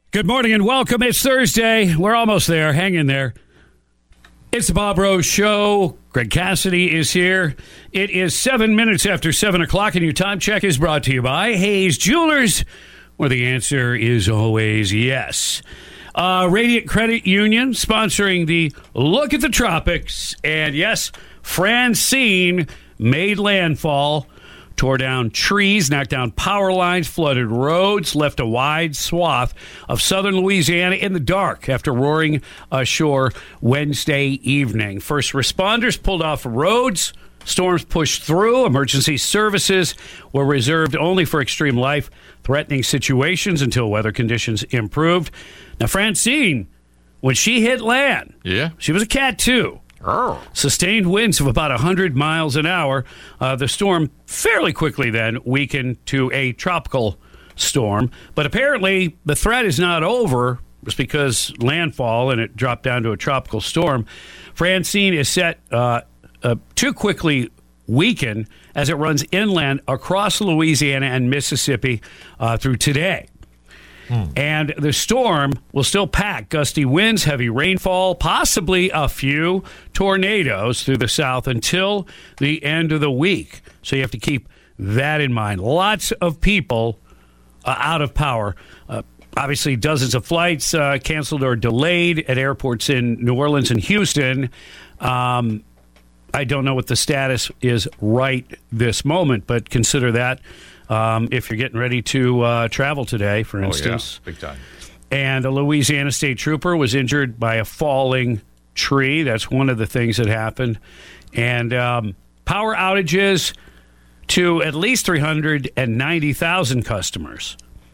Good morning and welcome. It's Thursday. We're almost there. Hang in there. It's the Bob Rose Show. Greg Cassidy is here. It is 7 minutes after 7 o'clock, and your time check is brought to you by Hayes Jewelers, where the answer is always yes. Radiant Credit Union sponsoring the Look at the Tropics. And yes, Francine made landfall. Tore down trees, knocked down power lines, flooded roads, left a wide swath of southern Louisiana in the dark after roaring ashore Wednesday evening. First responders pulled off roads. Storms pushed through. Emergency services were reserved only for extreme life-threatening situations until weather conditions improved. Now, Francine, when she hit land, she was a Cat 2. Oh. Sustained winds of about 100 miles an hour. The storm fairly quickly then weakened to a tropical storm. But apparently the threat is not over just because landfall and it dropped down to a tropical storm. Francine is set to quickly weaken as it runs inland across Louisiana and Mississippi through today. And the storm will still pack gusty winds, heavy rainfall, possibly a few tornadoes through the south until the end of the week. So you have to keep that in mind. Lots of people out of power. Obviously, dozens of flights canceled or delayed at airports in New Orleans and Houston. I don't know what the status is right this moment, but consider that. If you're getting ready to travel today, for instance. Big time. And a Louisiana state trooper was injured by a falling tree. That's one of the things that happened. And power outages to at least 390,000 customers.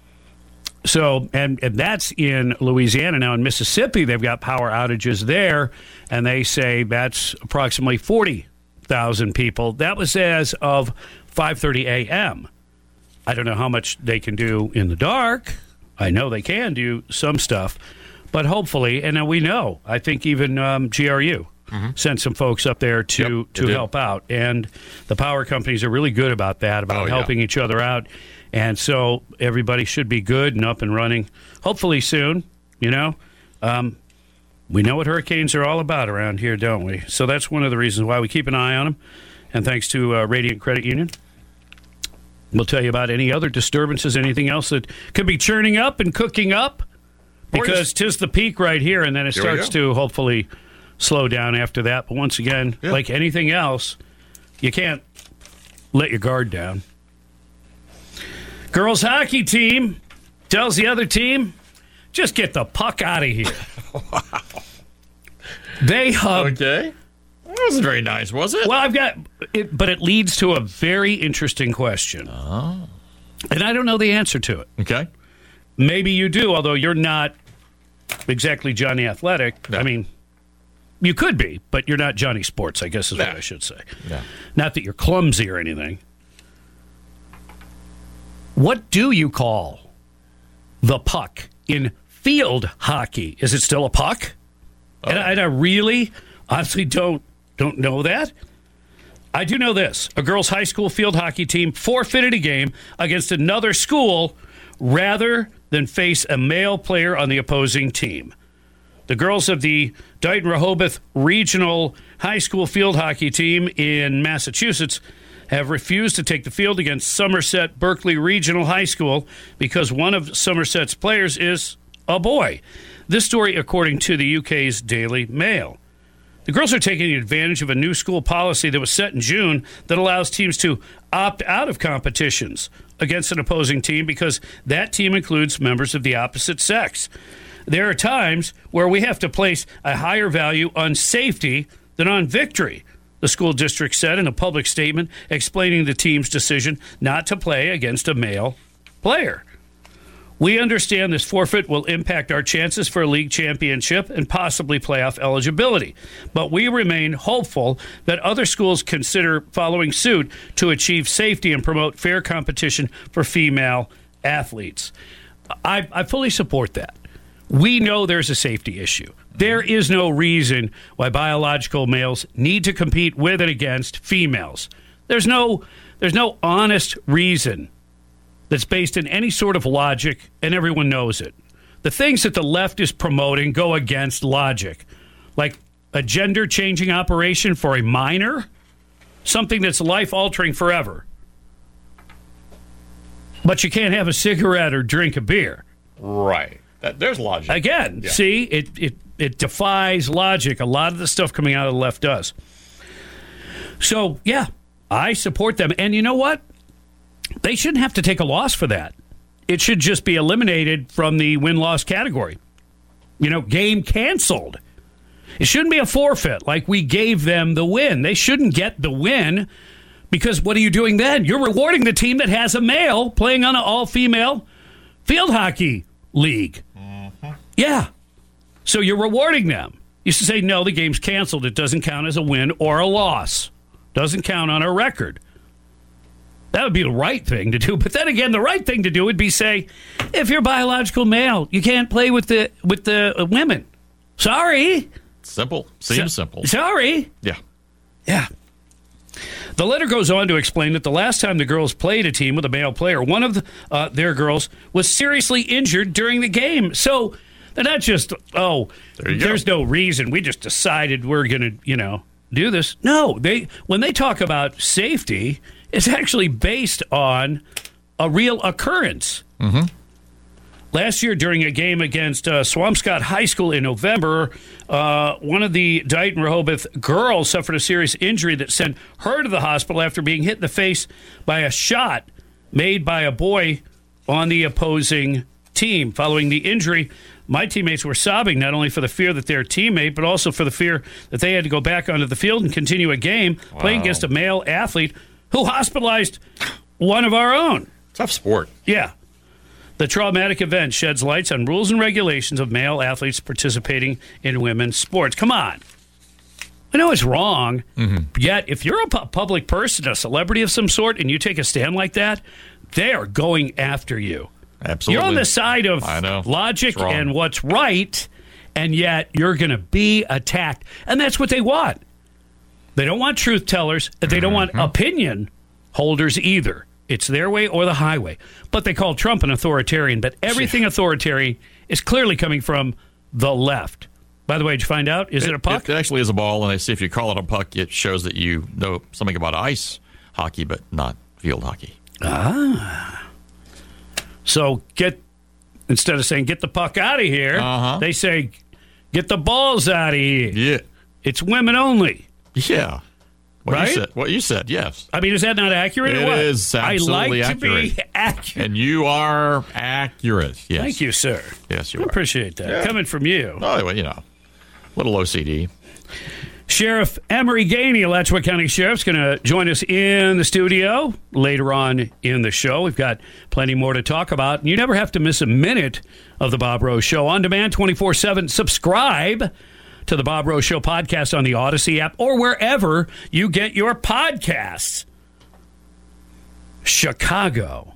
So, and that's in Louisiana. Now in Mississippi, they've got power outages there, and they say that's approximately 40,000 people. That was as of 5:30 a.m. I don't know how much they can do in the dark. I know they can do some stuff, but hopefully, and now we know, I think even GRU sent some folks up there to help out. And the power companies are really good about that, about helping each other out. And so everybody should be good and up and running, hopefully soon, you know. We know what hurricanes are all about around here, don't we? So that's one of the reasons why we keep an eye on them. And thanks to Radiant Credit Union. We'll tell you about any other disturbances, anything else that could be churning up and cooking up, because 'tis the peak right here, and then it starts to hopefully slow down after that. But once again, like anything else, you can't let your guard down. Girls hockey team tells the other team, just get the puck out of here. Wow. They hug. Okay. That wasn't very nice, was it? Well, I've got it, but it leads to a very interesting question. Oh. And I don't know the answer to it. Okay. Maybe you do, although you're not exactly Johnny Athletic. No. I mean, you could be, but you're not Johnny Sports, I guess is what I should say. No. Not that you're clumsy or anything. What do you call the puck in field hockey? Is it still a puck? Oh. And I really, honestly don't know that. I do know this. A girls' high school field hockey team forfeited a game against another school rather than face a male player on the opposing team. The girls of the Dayton-Rehoboth Regional High School field hockey team in Massachusetts have refused to take the field against Somerset Berkeley Regional High School because one of Somerset's players is a boy. This story, according to the UK's Daily Mail. The girls are taking advantage of a new school policy that was set in June that allows teams to opt out of competitions against an opposing team because that team includes members of the opposite sex. There are times where we have to place a higher value on safety than on victory, the school district said in a public statement explaining the team's decision not to play against a male player. We understand this forfeit will impact our chances for a league championship and possibly playoff eligibility, but we remain hopeful that other schools consider following suit to achieve safety and promote fair competition for female athletes. I fully support that. We know there's a safety issue. There is no reason why biological males need to compete with and against females. There's no honest reason that's based in any sort of logic, and everyone knows it. the things that the left is promoting go against logic. Like a gender-changing operation for a minor, something that's life-altering forever. But you can't have a cigarette or drink a beer. Right. There's logic. Again, see, it defies logic. A lot of the stuff coming out of the left does. So, yeah, I support them. And you know what? They shouldn't have to take a loss for that. It should just be eliminated from the win-loss category. Game canceled. It shouldn't be a forfeit like we gave them the win. They shouldn't get the win because what are you doing then? You're rewarding the team that has a male playing on an all-female field hockey league. Mm-hmm. Yeah. So you're rewarding them. You used to say, no, the game's canceled. It doesn't count as a win or a loss. Doesn't count on our record. That would be the right thing to do. But then again, the right thing to do would be say, if you're biological male, you can't play with the women. Sorry. Simple. Seems simple. Sorry. Yeah. Yeah. The letter goes on to explain that the last time the girls played a team with a male player, one of their girls was seriously injured during the game. So they're not just, there's no reason. We just decided we're going to, do this. No, when they talk about safety, it's actually based on a real occurrence. Mm-hmm. Last year, during a game against Swampscott High School in November, one of the Dighton Rehoboth girls suffered a serious injury that sent her to the hospital after being hit in the face by a shot made by a boy on the opposing team. Following the injury, my teammates were sobbing, not only for the fear that their teammate, but also for the fear that they had to go back onto the field and continue a game playing against a male athlete who hospitalized one of our own. Tough sport. Yeah. The traumatic event sheds lights on rules and regulations of male athletes participating in women's sports. Come on. I know it's wrong, yet if you're a public person, a celebrity of some sort, and you take a stand like that, they are going after you. Absolutely. You're on the side of logic and what's right, and yet you're going to be attacked. And that's what they want. They don't want truth tellers. They don't want opinion holders either. It's their way or the highway. But they call Trump an authoritarian. But everything authoritarian is clearly coming from the left. By the way, did you find out? Is it a puck? It actually is a ball, and they say if you call it a puck, it shows that you know something about ice hockey, but not field hockey. Ah. So instead of saying get the puck out of here, they say get the balls out of here. Yeah. It's women only. Yeah. What you said, yes. I mean, is that not accurate or what? It is absolutely I like accurate. to be accurate. And you are accurate, yes. Thank you, sir. Yes, you I are. appreciate that. Yeah. Coming from you. Oh, well, little OCD. Sheriff Emery Gainey, Alachua County Sheriff's going to join us in the studio later on in the show. We've got plenty more to talk about. You never have to miss a minute of the Bob Rose Show. On demand 24/7. Subscribe to the Bob Rose Show podcast on the Odyssey app or wherever you get your podcasts. Chicago.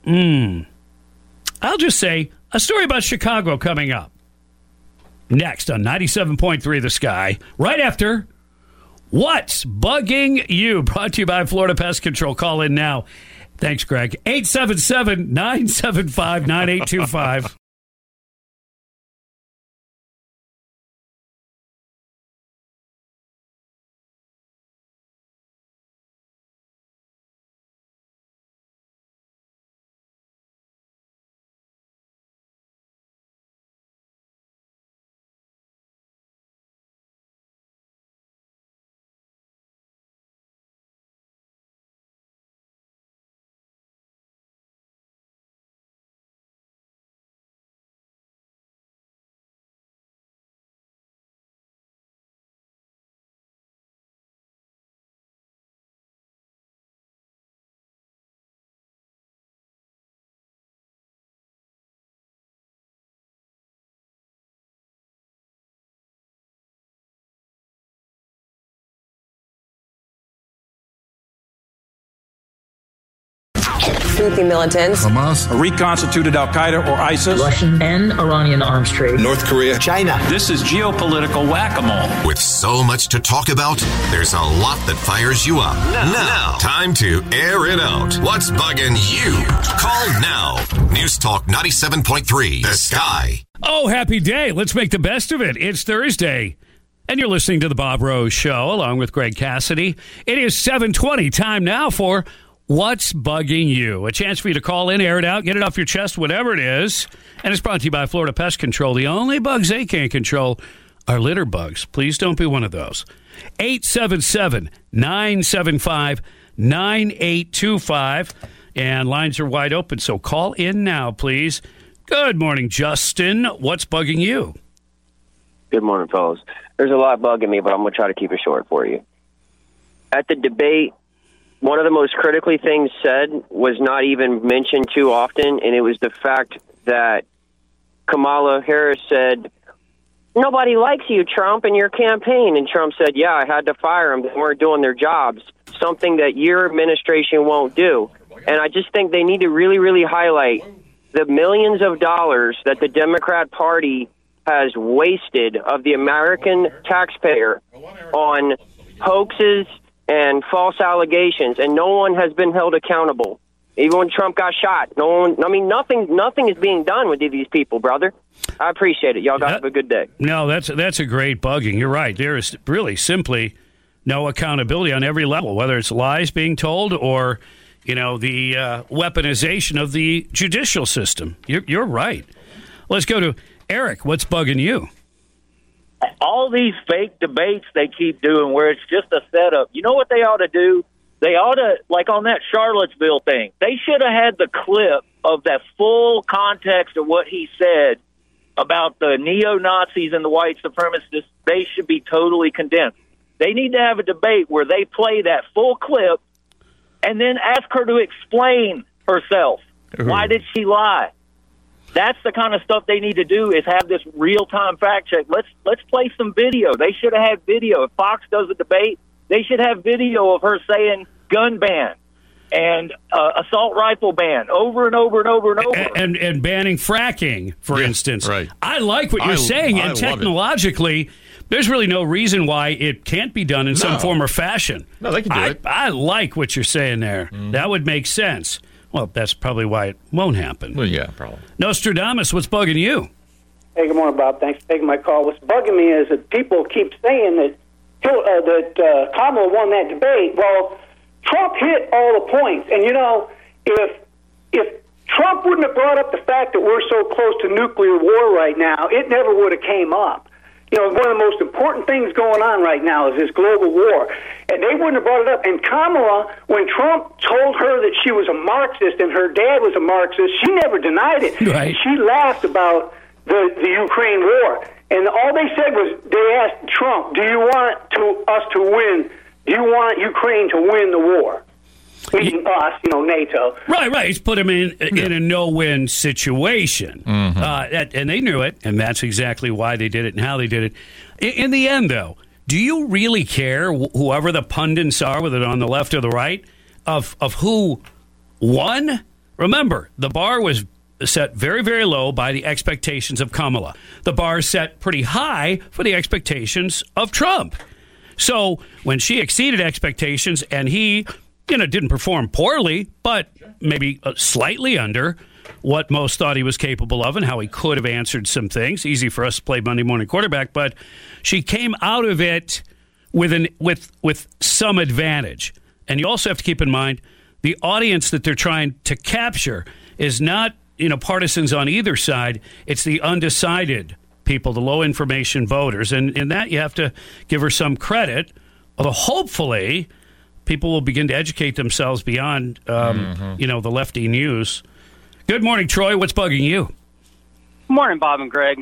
I'll just say a story about Chicago coming up. Next on 97.3 The Sky, right after What's Bugging You? Brought to you by Florida Pest Control. Call in now. Thanks, Greg. 877-975-9825. Houthi militants, Hamas, a reconstituted Al-Qaeda or ISIS, Russian and Iranian arms trade, North Korea, China. This is geopolitical whack-a-mole. With so much to talk about, there's a lot that fires you up. Now, time to air it out. What's bugging you? Call now. News Talk 97.3, The Sky. Oh, happy day. Let's make the best of it. It's Thursday. And you're listening to The Bob Rose Show along with Greg Cassidy. It is 7:20. Time now for What's Bugging You? A chance for you to call in, air it out, get it off your chest, whatever it is. And it's brought to you by Florida Pest Control. The only bugs they can't control are litter bugs. Please don't be one of those. 877-975-9825. And lines are wide open, so call in now, please. Good morning, Justin. What's bugging you? Good morning, fellas. There's a lot bugging me, but I'm going to try to keep it short for you. At the debate, one of the most critically things said was not even mentioned too often, and it was the fact that Kamala Harris said, nobody likes you, Trump, and your campaign. And Trump said, yeah, I had to fire them. They weren't doing their jobs, something that your administration won't do. And I just think they need to really, really highlight the millions of dollars that the Democrat Party has wasted of the American taxpayer on hoaxes and false allegations, and no one has been held accountable. Even when Trump got shot, nothing is being done with these people, brother. I appreciate it. Y'all have a good day. No, that's a great bugging. You're right. There is really simply no accountability on every level, whether it's lies being told or, the weaponization of the judicial system. You're right. Let's go to Eric. What's bugging you? All these fake debates they keep doing where it's just a setup. You know what they ought to do? They ought to, like on that Charlottesville thing, they should have had the clip of that full context of what he said about the neo-Nazis and the white supremacists. They should be totally condemned. They need to have a debate where they play that full clip and then ask her to explain herself. Ooh. Why did she lie? That's the kind of stuff they need to do, is have this real-time fact check. Let's play some video. They should have had video. If Fox does a debate, they should have video of her saying gun ban and assault rifle ban over and over and over and over. And banning fracking, for instance. Right. I like what you're saying, and technologically, there's really no reason why it can't be done in some form or fashion. No, they can do it. I like what you're saying there. Mm. That would make sense. Well, that's probably why it won't happen. Well, yeah, probably. Nostradamus, what's bugging you? Hey, good morning, Bob. Thanks for taking my call. What's bugging me is that people keep saying that Kamala won that debate. Well, Trump hit all the points. And, if Trump wouldn't have brought up the fact that we're so close to nuclear war right now, it never would have came up. One of the most important things going on right now is this global war. And they wouldn't have brought it up. And Kamala, when Trump told her that she was a Marxist and her dad was a Marxist, she never denied it. Right. She laughed about the Ukraine war. And all they said was, they asked Trump, do you want us to win? Do you want Ukraine to win the war? Meaning us, NATO. Right. He's put him in a no-win situation. Mm-hmm. And they knew it, and that's exactly why they did it and how they did it. In the end, though, do you really care, whoever the pundits are, whether they're on the left or the right, of who won? Remember, the bar was set very, very low by the expectations of Kamala. The bar is set pretty high for the expectations of Trump. So when she exceeded expectations and he didn't perform poorly, but maybe slightly under what most thought he was capable of and how he could have answered some things. Easy for us to play Monday morning quarterback, but she came out of it with some advantage. And you also have to keep in mind the audience that they're trying to capture is not partisans on either side. It's the undecided people, the low information voters, and in that you have to give her some credit. Although hopefully people will begin to educate themselves beyond, the lefty news. Good morning, Troy. What's bugging you? Good morning, Bob and Greg.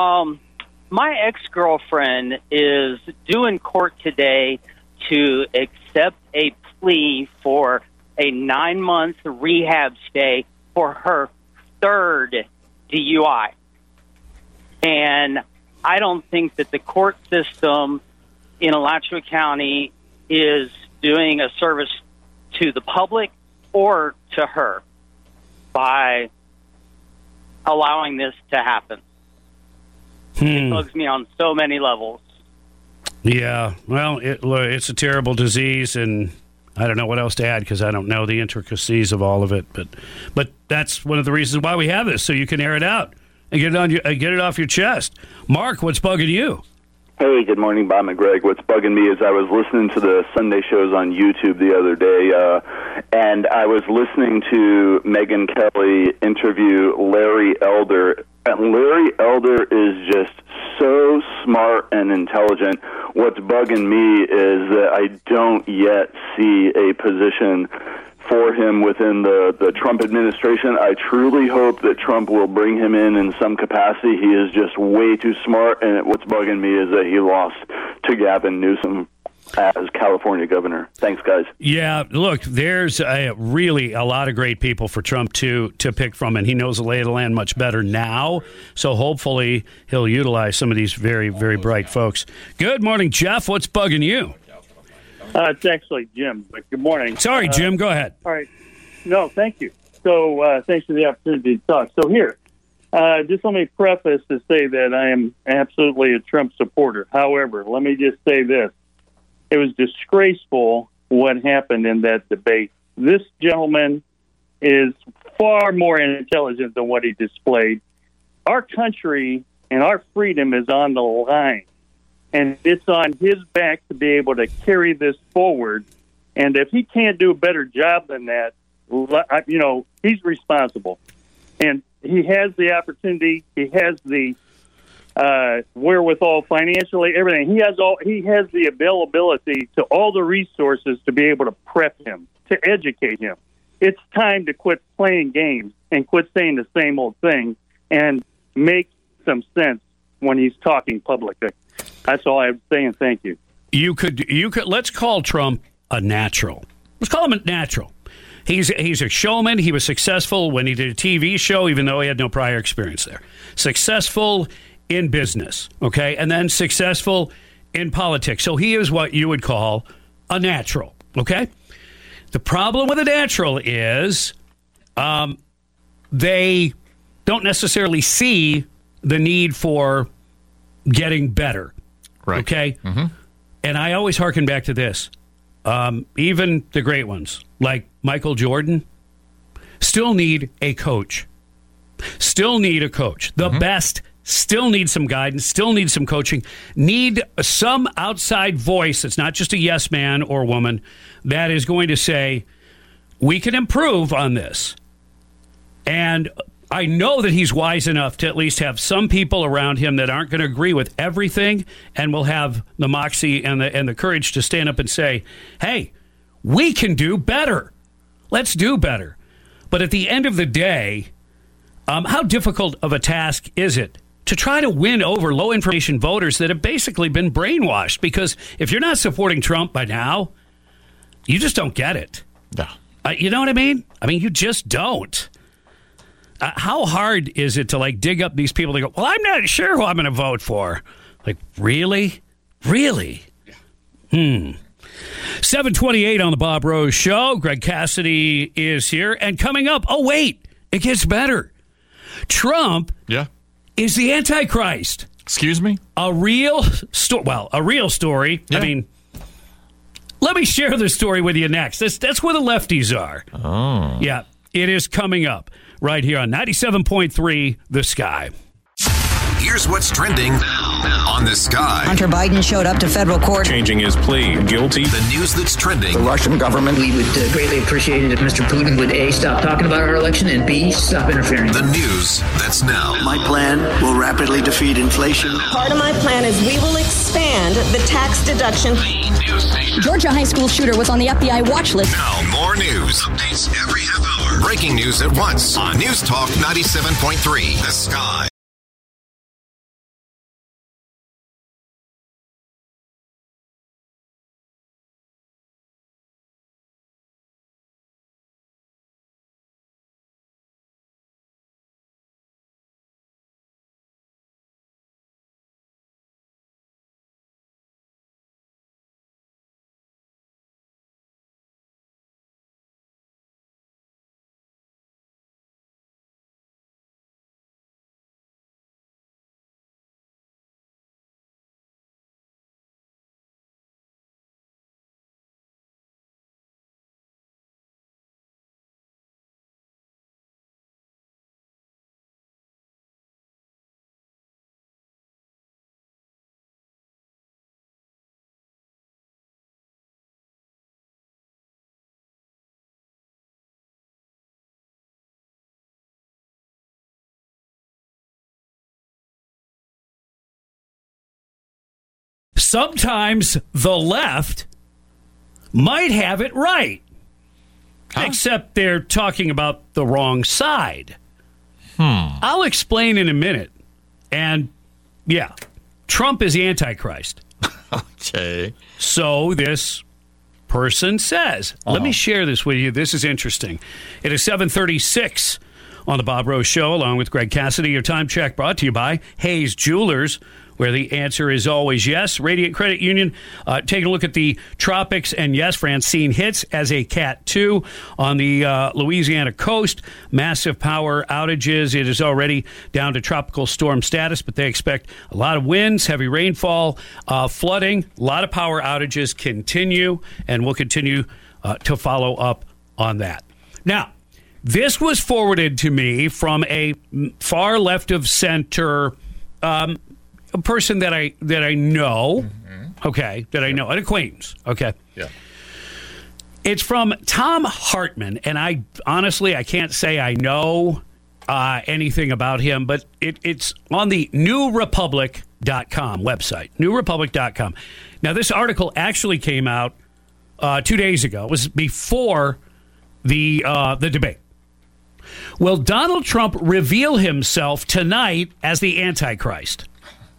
My ex-girlfriend is due in court today to accept a plea for a 9-month rehab stay for her third DUI. And I don't think that the court system in Alachua County is doing a service to the public or to her. by allowing this to happen. It bugs me on so many levels. Yeah, well, it's a terrible disease, and I don't know what else to add because I don't know the intricacies of all of it. But that's one of the reasons why we have this, so you can air it out and get it off your chest. Mark, what's bugging you? Hey, good morning, Bob and Greg. What's bugging me is I was listening to the Sunday shows on YouTube the other day, and I was listening to Megyn Kelly interview Larry Elder. And Larry Elder is just so smart and intelligent. What's bugging me is that I don't yet see a position for him within the Trump administration. I truly hope that Trump will bring him in some capacity. He is just way too smart, and what's bugging me is that he lost to Gavin Newsom as California governor. Thanks, guys. Yeah, look, there's really a lot of great people for Trump to pick from, and he knows the lay of the land much better now, so hopefully he'll utilize some of these very, very bright folks. Good morning, Jeff. What's bugging you? It's actually Jim, but good morning. Sorry, Jim, go ahead. All right. No, thank you. So thanks for the opportunity to talk. So here, just let me preface to say that I am absolutely a Trump supporter. However, let me just say this. It was disgraceful what happened in that debate. This gentleman is far more intelligent than what he displayed. Our country and our freedom is on the line. And it's on his back to be able to carry this forward. And if he can't do a better job than that, he's responsible. And he has the opportunity. He has the wherewithal financially, everything. He has the availability to all the resources to be able to prep him, to educate him. It's time to quit playing games and quit saying the same old thing and make some sense when he's talking publicly. That's all I have to say, and thank you. You could. Let's call Trump a natural. Let's call him a natural. He's a showman. He was successful when he did a TV show, even though he had no prior experience there. Successful in business, okay, and then successful in politics. So he is what you would call a natural, okay? The problem with a natural is they don't necessarily see the need for getting better. Right. Okay? Mm-hmm. And I always harken back to this. Even the great ones, like Michael Jordan, still need a coach. Still need a coach. The best still need some guidance, still need some coaching, need some outside voice that's not just a yes man or woman that is going to say, we can improve on this. And I know that he's wise enough to at least have some people around him that aren't going to agree with everything and will have the moxie and the courage to stand up and say, hey, we can do better. Let's do better. But at the end of the day, how difficult of a task is it to try to win over low-information voters that have basically been brainwashed? Because if you're not supporting Trump by now, you just don't get it. No. You know what I mean? I mean, you just don't. How hard is it to, dig up these people that go, well, I'm not sure who I'm going to vote for? Like, really? Really? 7:28 on the Bob Rose Show. Greg Cassidy is here. And coming up, oh, wait, it gets better. Trump is the Antichrist. Excuse me? A real story. Well, a real story. Yeah. I mean, let me share the story with you next. That's where the lefties are. Oh. Yeah, it is coming up right here on 97.3 The Sky. Here's what's trending on The Sky. Hunter Biden showed up to federal court. Changing his plea guilty. The news that's trending. The Russian government. We would greatly appreciate it if Mr. Putin would A, stop talking about our election, and B, stop interfering. The news that's now. My plan will rapidly defeat inflation. Part of my plan is we will expand the tax deduction. Georgia high school shooter was on the FBI watch list. Now more news. Updates every half hour. Breaking news at once on News Talk 97.3 The Sky. sometimes the left might have it right. Except they're talking about the wrong side. I'll explain in a minute. And, yeah, Trump is the Antichrist. Okay. So this person says. Let me share this with you. This is interesting. It is 7:36 on the Bob Rose Show, along with Greg Cassidy. Your time check brought to you by Hayes Jewelers, where the answer is always yes. Radiant Credit Union, taking a look at the tropics, and yes, Francine hits as a Cat 2 on the Louisiana coast. Massive power outages. It is already down to tropical storm status, but they expect a lot of winds, heavy rainfall, flooding. A lot of power outages continue, and we'll continue to follow up on that. Now, this was forwarded to me from a far left of center a person that I know, that I know, an acquaintance, Yeah. It's from Tom Hartman, and I can't say I know anything about him, but it's on the newrepublic.com website, newrepublic.com. Now, this article actually came out 2 days ago. It was before the debate. Will Donald Trump reveal himself tonight as the Antichrist?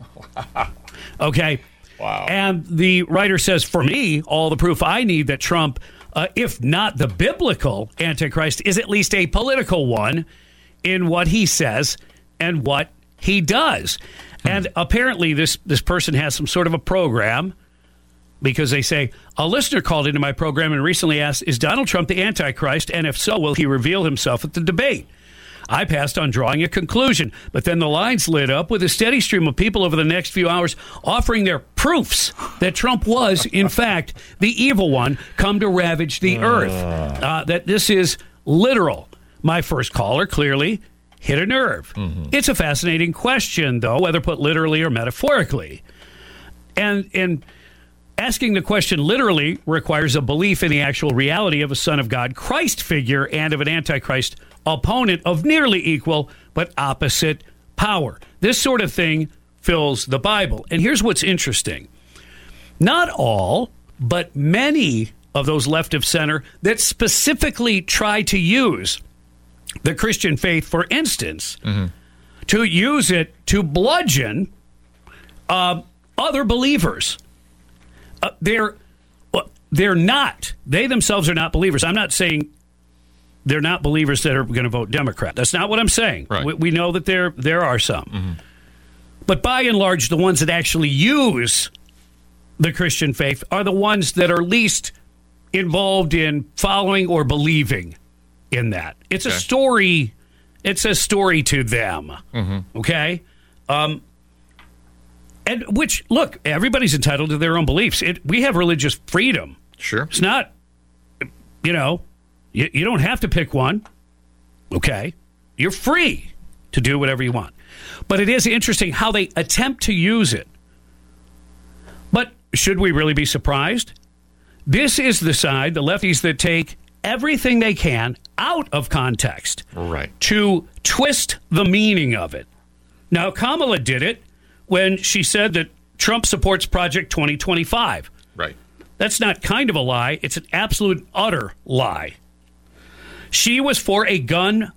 Okay. Wow. And the writer says, for me, all the proof I need that Trump, if not the biblical Antichrist, is at least a political one in what he says and what he does. And apparently this person has some sort of a program, because they say, a listener called into my program and recently asked, is Donald Trump the Antichrist? And if so, will he reveal himself at the debate? I passed on drawing a conclusion, but then the lines lit up with a steady stream of people over the next few hours offering their proofs that Trump was, in fact, the evil one come to ravage the earth. That this is literal. My first caller clearly hit a nerve. It's a fascinating question, though, whether put literally or metaphorically. And asking the question literally requires a belief in the actual reality of a Son of God, Christ figure, and of an Antichrist opponent of nearly equal but opposite power. This sort of thing fills the Bible. And here's what's interesting. Not all, but many of those left of center that specifically try to use the Christian faith, for instance, to use it to bludgeon other believers. They're not. They themselves are not believers. I'm not saying they're not believers that are going to vote Democrat. That's not what I'm saying. Right. We know that there are some. But by and large, the ones that actually use the Christian faith are the ones that are least involved in following or believing in that. It's a story. It's a story to them. Okay? And which, look, everybody's entitled to their own beliefs. We have religious freedom. Sure. It's not, you don't have to pick one. Okay? You're free to do whatever you want. But it is interesting how they attempt to use it. But should we really be surprised? This is the side, the lefties, that take everything they can out of context. Right. To twist the meaning of it. Now, Kamala did it when she said that Trump supports Project 2025. Right. That's not kind of a lie. It's an absolute, utter lie. She was for a gun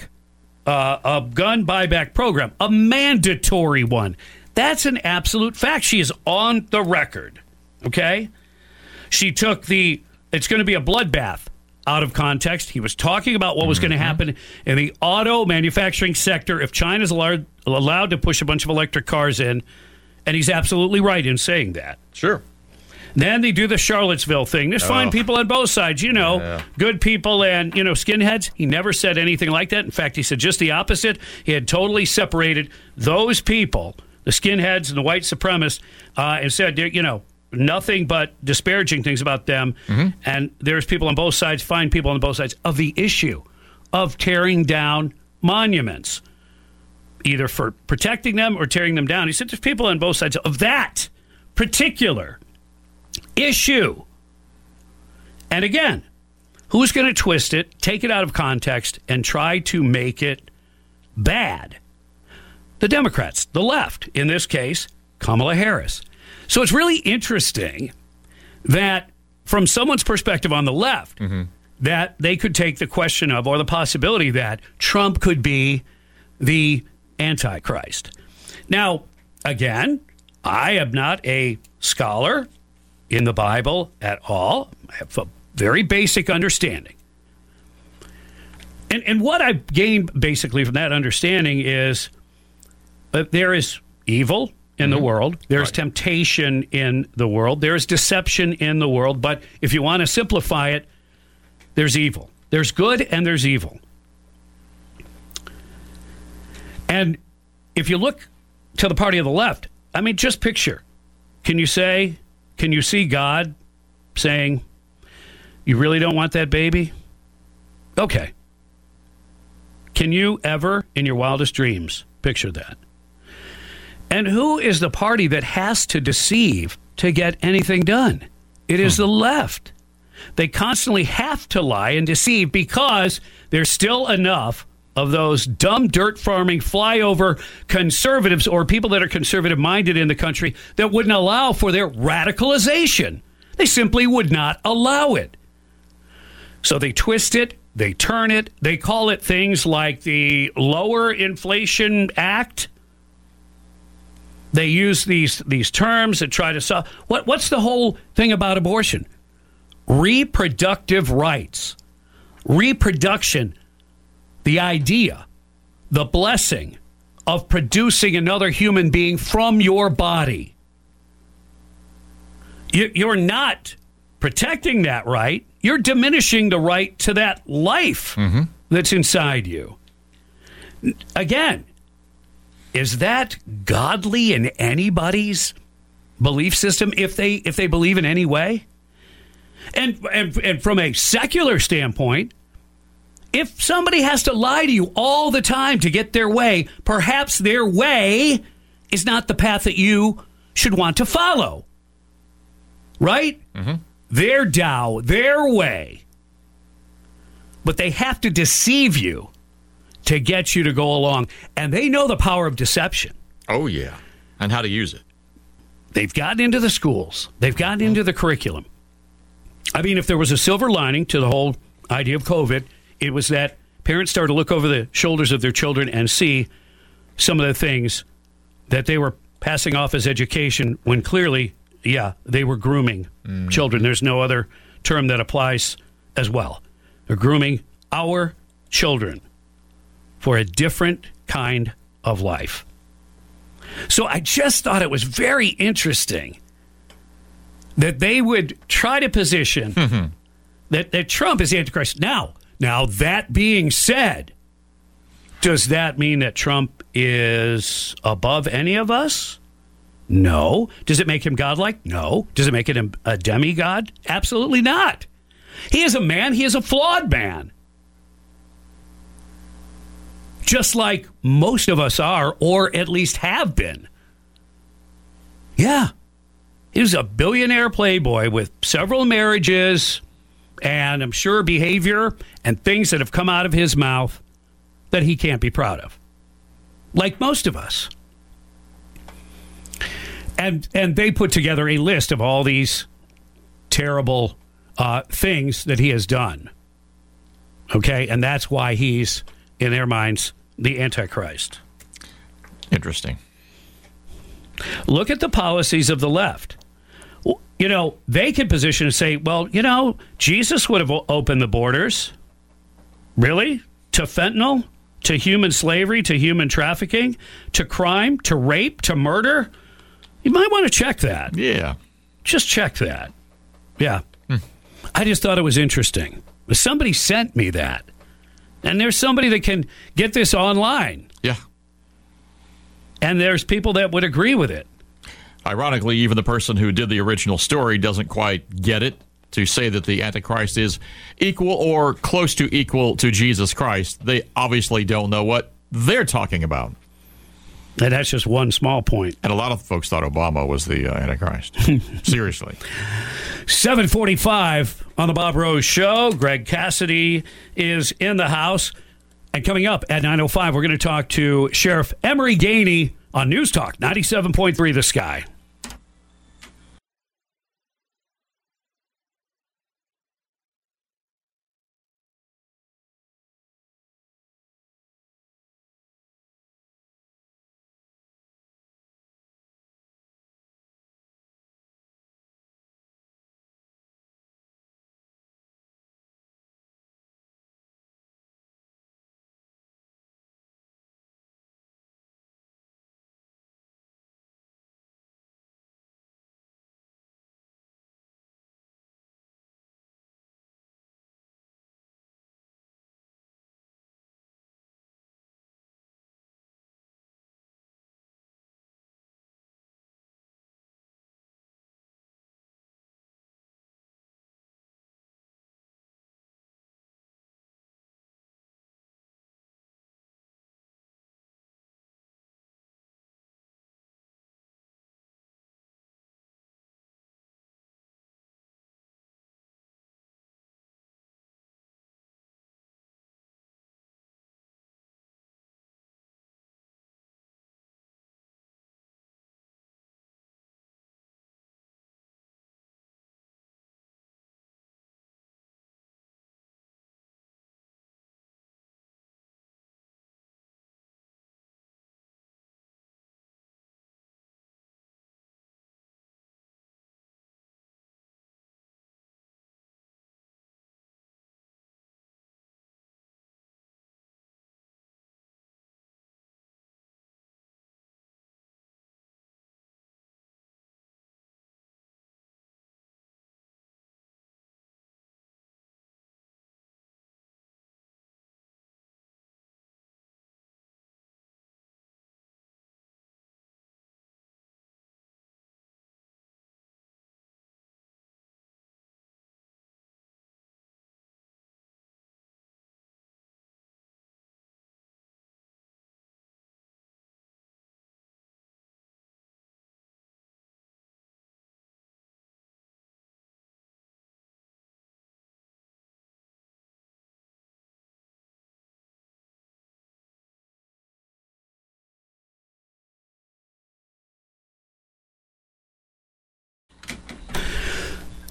buyback program, a mandatory one. That's an absolute fact. She is on the record. Okay? She took it's going to be a bloodbath out of context. He was talking about what was going to happen in the auto manufacturing sector if China's allowed to push a bunch of electric cars in, and he's absolutely right in saying that. Sure. Then they do the Charlottesville thing. There's fine people on both sides, good people and, skinheads. He never said anything like that. In fact, he said just the opposite. He had totally separated those people, the skinheads and the white supremacists, and said, nothing but disparaging things about them. And there's people on both sides, fine people on both sides, of the issue of tearing down monuments, either for protecting them or tearing them down. He said there's people on both sides of that particular issue. And again, who's going to twist it, take it out of context, and try to make it bad? The Democrats, the left, in this case, Kamala Harris. So it's really interesting that from someone's perspective on the left, that they could take the question of, or the possibility that Trump could be the Antichrist. Now, again, I am not a scholar in the Bible at all. I have a very basic understanding. And what I've gained basically from that understanding is there is evil in the world. There's temptation in the world. There's deception in the world. But if you want to simplify it, there's evil. There's good and there's evil. And if you look to the party of the left, I mean, just picture. Can you see God saying, you really don't want that baby? Okay. Can you ever, in your wildest dreams, picture that? And who is the party that has to deceive to get anything done? It is the left. They constantly have to lie and deceive because there's still enough of those dumb dirt farming flyover conservatives or people that are conservative minded in the country that wouldn't allow for their radicalization. They simply would not allow it. So they twist it, they turn it, they call it things like the Lower Inflation Act. They use these terms that try to solve. What's the whole thing about abortion? Reproductive rights. Reproduction. The idea, the blessing of producing another human being from your body. You're not protecting that right. You're diminishing the right to that life that's inside you. Again, is that godly in anybody's belief system if they believe in any way? And from a secular standpoint, if somebody has to lie to you all the time to get their way, perhaps their way is not the path that you should want to follow. Right? Their Tao, their way. But they have to deceive you to get you to go along. And they know the power of deception. Oh, yeah. And how to use it. They've gotten into the schools. They've gotten into the curriculum. I mean, if there was a silver lining to the whole idea of COVID, it was that parents started to look over the shoulders of their children and see some of the things that they were passing off as education when clearly, they were grooming children. There's no other term that applies as well. They're grooming our children for a different kind of life. So I just thought it was very interesting that they would try to position that Trump is the Antichrist. Now, that being said, does that mean that Trump is above any of us? No. Does it make him godlike? No. Does it make him a demigod? Absolutely not. He is a man. He is a flawed man. Just like most of us are, or at least have been. Yeah. He was a billionaire playboy with several marriages and I'm sure behavior and things that have come out of his mouth that he can't be proud of. Like most of us. And they put together a list of all these terrible things that he has done. Okay? And that's why he's, in their minds, the Antichrist. Interesting. Look at the policies of the left. You know, they could position and say, well, you know, Jesus would have opened the borders. Really? To fentanyl? To human slavery? To human trafficking? To crime? To rape? To murder? You might want to check that. Yeah. Just check that. Yeah. I just thought it was interesting. Somebody sent me that. And there's somebody that can get this online. Yeah. And there's people that would agree with it. Ironically, even the person who did the original story doesn't quite get it. To say that the Antichrist is equal or close to equal to Jesus Christ, they obviously don't know what they're talking about. And that's just one small point. And a lot of folks thought Obama was the Antichrist. Seriously. 7:45 on the Bob Rose Show. Greg Cassidy is in the house. And coming up at 9:05, we're going to talk to Sheriff Emery Gainey on News Talk 97.3 The Sky.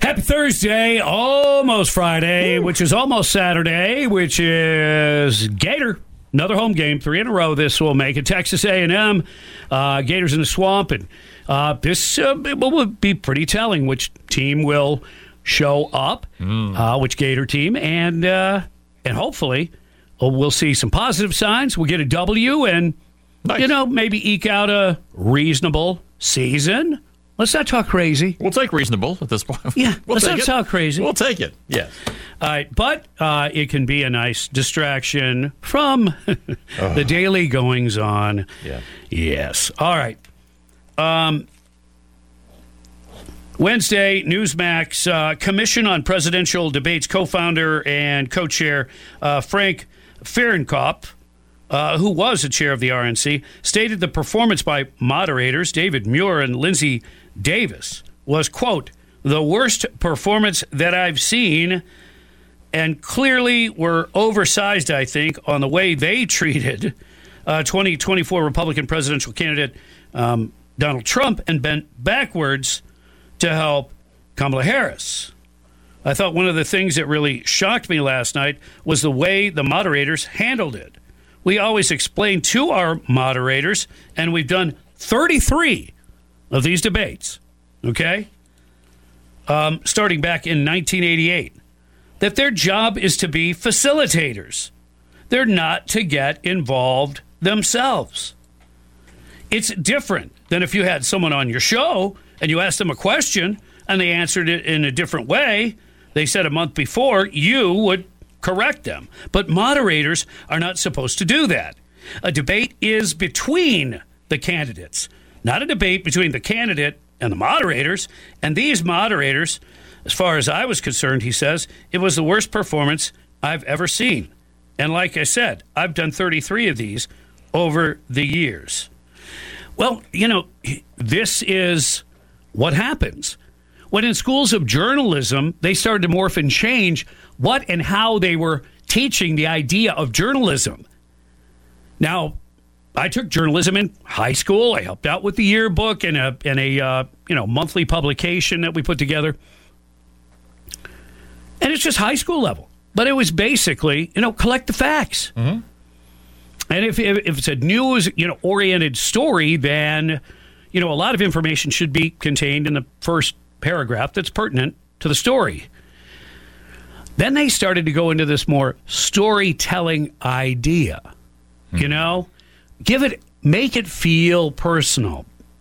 Happy Thursday, almost Friday, which is almost Saturday, which is Gator. Another home game, 3 in a row. This will make it. Texas A&M, Gators in the Swamp, and this will be pretty telling which team will show up, which Gator team, and hopefully we'll see some positive signs. We'll get a W, and maybe eke out a reasonable season. Let's not talk crazy. We'll take reasonable at this point. Yeah, let's not talk crazy. We'll take it. Yes. All right, but it can be a nice distraction from the daily goings-on. Yeah. Yes. All right. Wednesday, Newsmax Commission on Presidential Debates co-founder and co-chair Frank Fahrenkopf, who was the chair of the RNC, stated the performance by moderators David Muir and Lindsey Davis was, quote, the worst performance that I've seen, and clearly were oversized, I think, on the way they treated 2024 Republican presidential candidate Donald Trump and bent backwards to help Kamala Harris. I thought one of the things that really shocked me last night was the way the moderators handled it. We always explain to our moderators, and we've done 33 of these debates, okay, starting back in 1988, that their job is to be facilitators. They're not to get involved themselves. It's different than if you had someone on your show and you asked them a question and they answered it in a different way. They said a month before, you would correct them. But moderators are not supposed to do that. A debate is between the candidates, not a debate between the candidate and the moderators. And these moderators, as far as I was concerned, he says, it was the worst performance I've ever seen. And like I said, I've done 33 of these over the years. Well, this is what happens. When in schools of journalism, they started to morph and change what and how they were teaching the idea of journalism. Now, I took journalism in high school. I helped out with the yearbook and a monthly publication that we put together. And it's just high school level. But it was basically, collect the facts. Mm-hmm. And if it's a news, oriented story, then, a lot of information should be contained in the first paragraph that's pertinent to the story. Then they started to go into this more storytelling idea. Make it feel personal.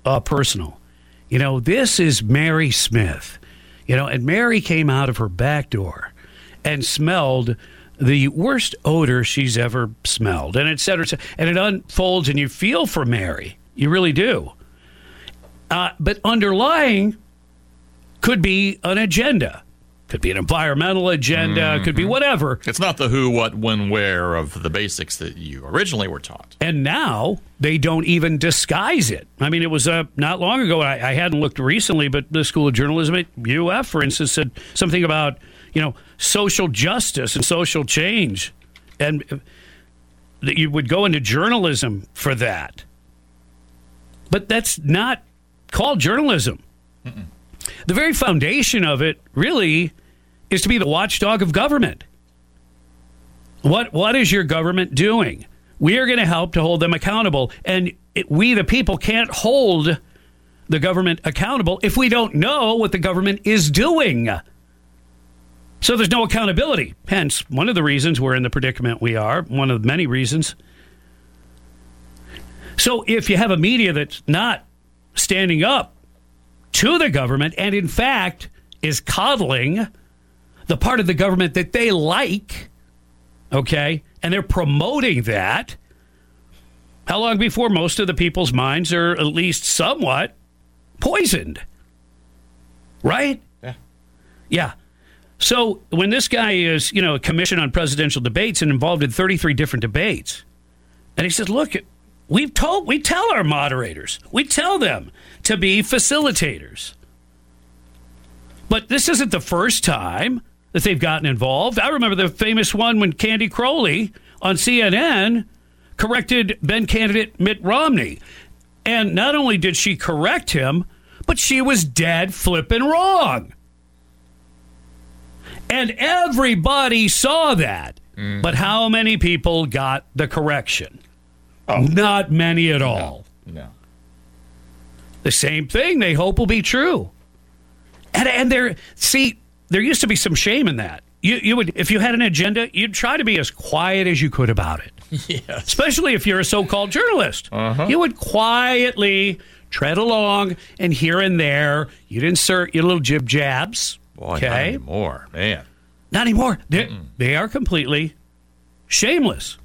This is Mary Smith. And Mary came out of her back door and smelled the worst odor she's ever smelled, and et cetera, et cetera. And it unfolds, and you feel for Mary. You really do. But underlying could be an agenda. Could be an environmental agenda. Could be whatever. It's not the who, what, when, where of the basics that you originally were taught. And now they don't even disguise it. I mean, it was not long ago. I hadn't looked recently, but the School of Journalism at UF, for instance, said something about social justice and social change, and that you would go into journalism for that. But that's not called journalism. Mm-mm. The very foundation of it really is to be the watchdog of government. What is your government doing? We are going to help to hold them accountable. And we, the people, can't hold the government accountable if we don't know what the government is doing. So there's no accountability. Hence, one of the reasons we're in the predicament we are, one of the many reasons. So if you have a media that's not standing up to the government and, in fact, is coddling the part of the government that they like, okay, and they're promoting that, how long before most of the people's minds are at least somewhat poisoned? Right? Yeah. So when this guy is, a commission on presidential debates and involved in 33 different debates, and he says, look, we tell our moderators, we tell them to be facilitators. But this isn't the first time that they've gotten involved. I remember the famous one when Candy Crowley on CNN corrected then candidate Mitt Romney. And not only did she correct him, but she was dead flippin' wrong. And everybody saw that. But how many people got the correction? Not many at all. No. The same thing they hope will be true. And there used to be some shame in that. You would, if you had an agenda, you'd try to be as quiet as you could about it. Yes. Especially if you're a so-called journalist. You would quietly tread along, and here and there, you'd insert your little jib-jabs. Boy, not anymore, man. Not anymore. They are completely shameless.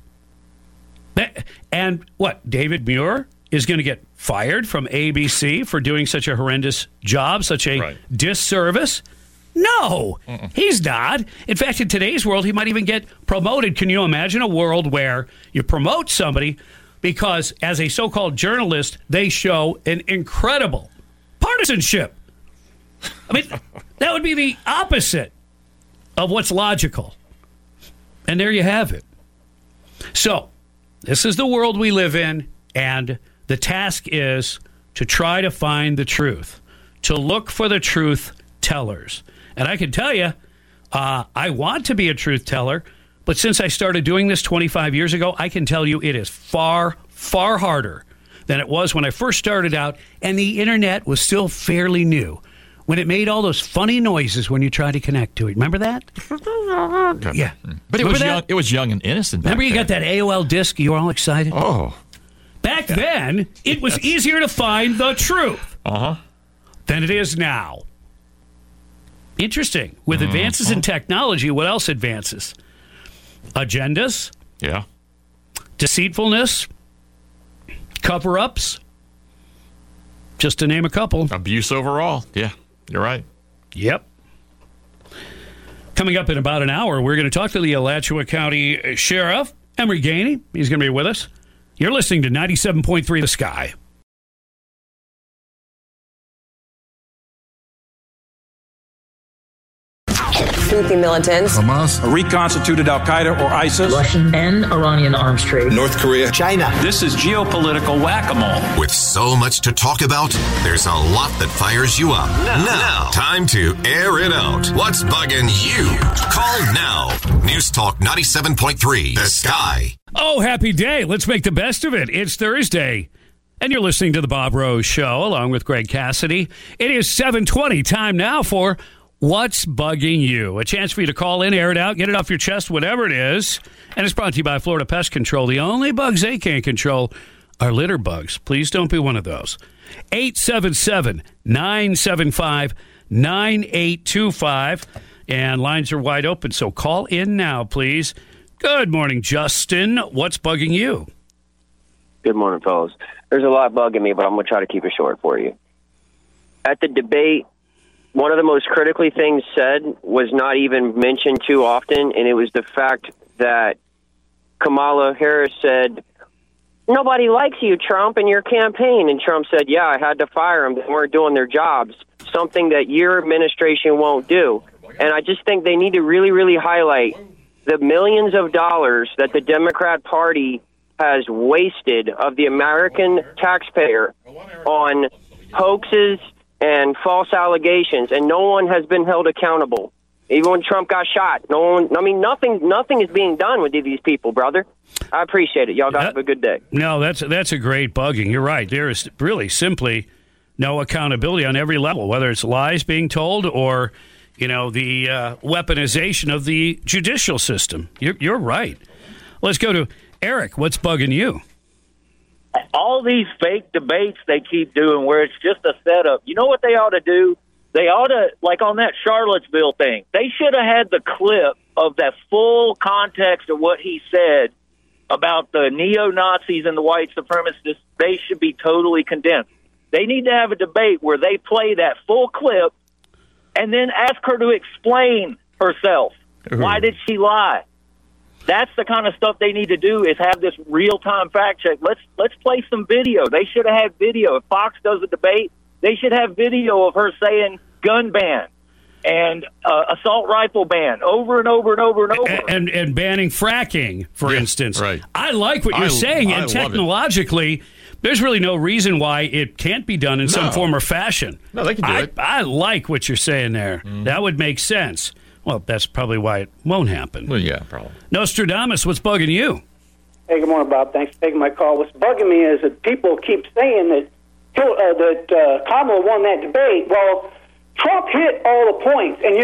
And what, David Muir is going to get fired from ABC for doing such a horrendous job, such a disservice? No, he's not. In fact, in today's world, he might even get promoted. Can you imagine a world where you promote somebody because as a so-called journalist, they show an incredible partisanship? I mean, that would be the opposite of what's logical. And there you have it. So, this is the world we live in, and the task is to try to find the truth, to look for the truth tellers. And I can tell you, I want to be a truth teller, but since I started doing this 25 years ago, I can tell you it is far, far harder than it was when I first started out, and the internet was still fairly new, when it made all those funny noises when you tried to connect to it. Remember that? Yeah. But it was young and innocent back Remember you then. got that AOL disc? You were all excited? Oh. Back then, it was easier to find the truth than it is now. Interesting. With advances in technology, what else advances? Agendas. Yeah. Deceitfulness. Cover-ups. Just to name a couple. Abuse overall. Yeah, you're right. Yep. Coming up in about an hour, we're going to talk to the Alachua County Sheriff, Emery Gainey. He's going to be with us. You're listening to 97.3 The Sky. Houthi militants, Hamas, reconstituted Al-Qaeda or ISIS, Russian and Iranian arms trade, North Korea, China. This is geopolitical whack-a-mole. With so much to talk about, there's a lot that fires you up. Now, time to air it out. What's bugging you? Call now. News Talk 97.3 The Sky. Oh, happy day. Let's make the best of it. It's Thursday. And you're listening to The Bob Rose Show along with Greg Cassidy. It is 7:20. Time now for What's Bugging You? A chance for you to call in, air it out, get it off your chest, whatever it is. And it's brought to you by Florida Pest Control. The only bugs they can't control are litter bugs. Please don't be one of those. 877-975-9825. And lines are wide open, so call in now, please. Good morning, Justin. What's bugging you? Good morning, fellas. There's a lot bugging me, but I'm going to try to keep it short for you. At the debate, one of the most critically things said was not even mentioned too often, and it was the fact that Kamala Harris said, nobody likes you, Trump, in your campaign. And Trump said, yeah, I had to fire them. They weren't doing their jobs, something that your administration won't do. And I just think they need to really, really highlight the millions of dollars that the Democrat Party has wasted of the American taxpayer on hoaxes and false allegations, and no one has been held accountable. Even when Trump got shot, nothing is being done with these people, brother. I appreciate it. Y'all got have a good day. No, that's a great bugging. You're right. There is really simply no accountability on every level, whether it's lies being told or, the weaponization of the judicial system. You're right. Let's go to Eric. What's bugging you? All these fake debates they keep doing where it's just a setup. You know what they ought to do? They ought to, like on that Charlottesville thing, they should have had the clip of that full context of what he said about the neo-Nazis and the white supremacists. They should be totally condemned. They need to have a debate where they play that full clip and then ask her to explain herself. Why did she lie? That's the kind of stuff they need to do, is have this real-time fact check. Let's play some video. They should have had video. If Fox does a debate, they should have video of her saying gun ban and assault rifle ban over and over and over and over. And banning fracking, for instance. Right. I like what you're saying, and technologically, there's really no reason why it can't be done in some form or fashion. No, they can do it. I like what you're saying there. That would make sense. Well, that's probably why it won't happen. Well, yeah, probably. Nostradamus, what's bugging you? Hey, good morning, Bob. Thanks for taking my call. What's bugging me is that people keep saying that Kamala won that debate. Well, Trump hit all the points, and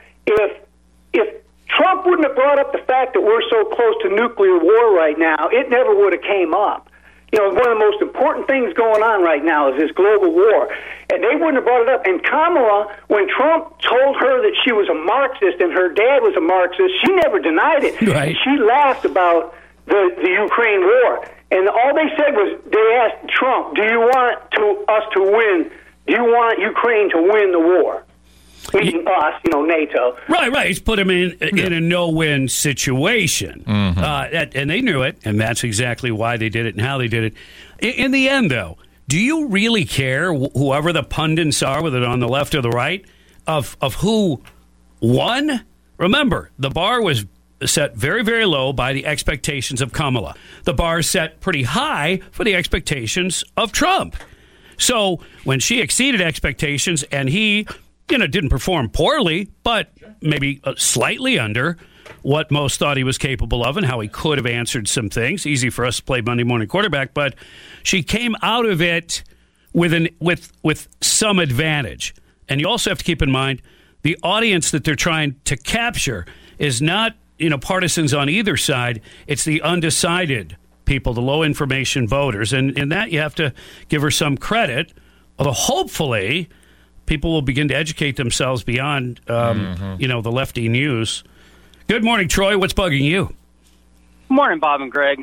if Trump wouldn't have brought up the fact that we're so close to nuclear war right now, it never would have came up. One of the most important things going on right now is this global war. And they wouldn't have brought it up. And Kamala, when Trump told her that she was a Marxist and her dad was a Marxist, she never denied it. Right. She laughed about the Ukraine war. And all they said was, they asked Trump, do you want us to win? Do you want Ukraine to win the war? Meaning us, NATO. Right. He's put him in a no-win situation. And they knew it, and that's exactly why they did it and how they did it. In the end, though, do you really care, whoever the pundits are, whether they're on the left or the right, of who won? Remember, the bar was set very, very low by the expectations of Kamala. The bar is set pretty high for the expectations of Trump. So when she exceeded expectations and he didn't perform poorly, but maybe slightly under what most thought he was capable of and how he could have answered some things. Easy for us to play Monday morning quarterback, but she came out of it with some advantage. And you also have to keep in mind the audience that they're trying to capture is not partisans on either side. It's the undecided people, the low information voters, and in that you have to give her some credit. Although hopefully people will begin to educate themselves beyond, the lefty news. Good morning, Troy. What's bugging you? Morning, Bob and Greg.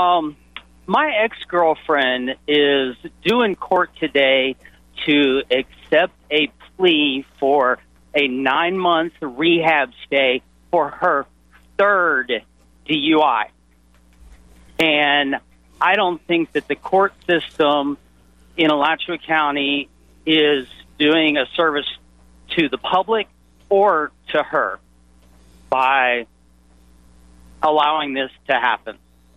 My ex-girlfriend is due in court today to accept a plea for a 9-month rehab stay for her third DUI. And I don't think that the court system in Alachua County is doing a service to the public or to her by allowing this to happen.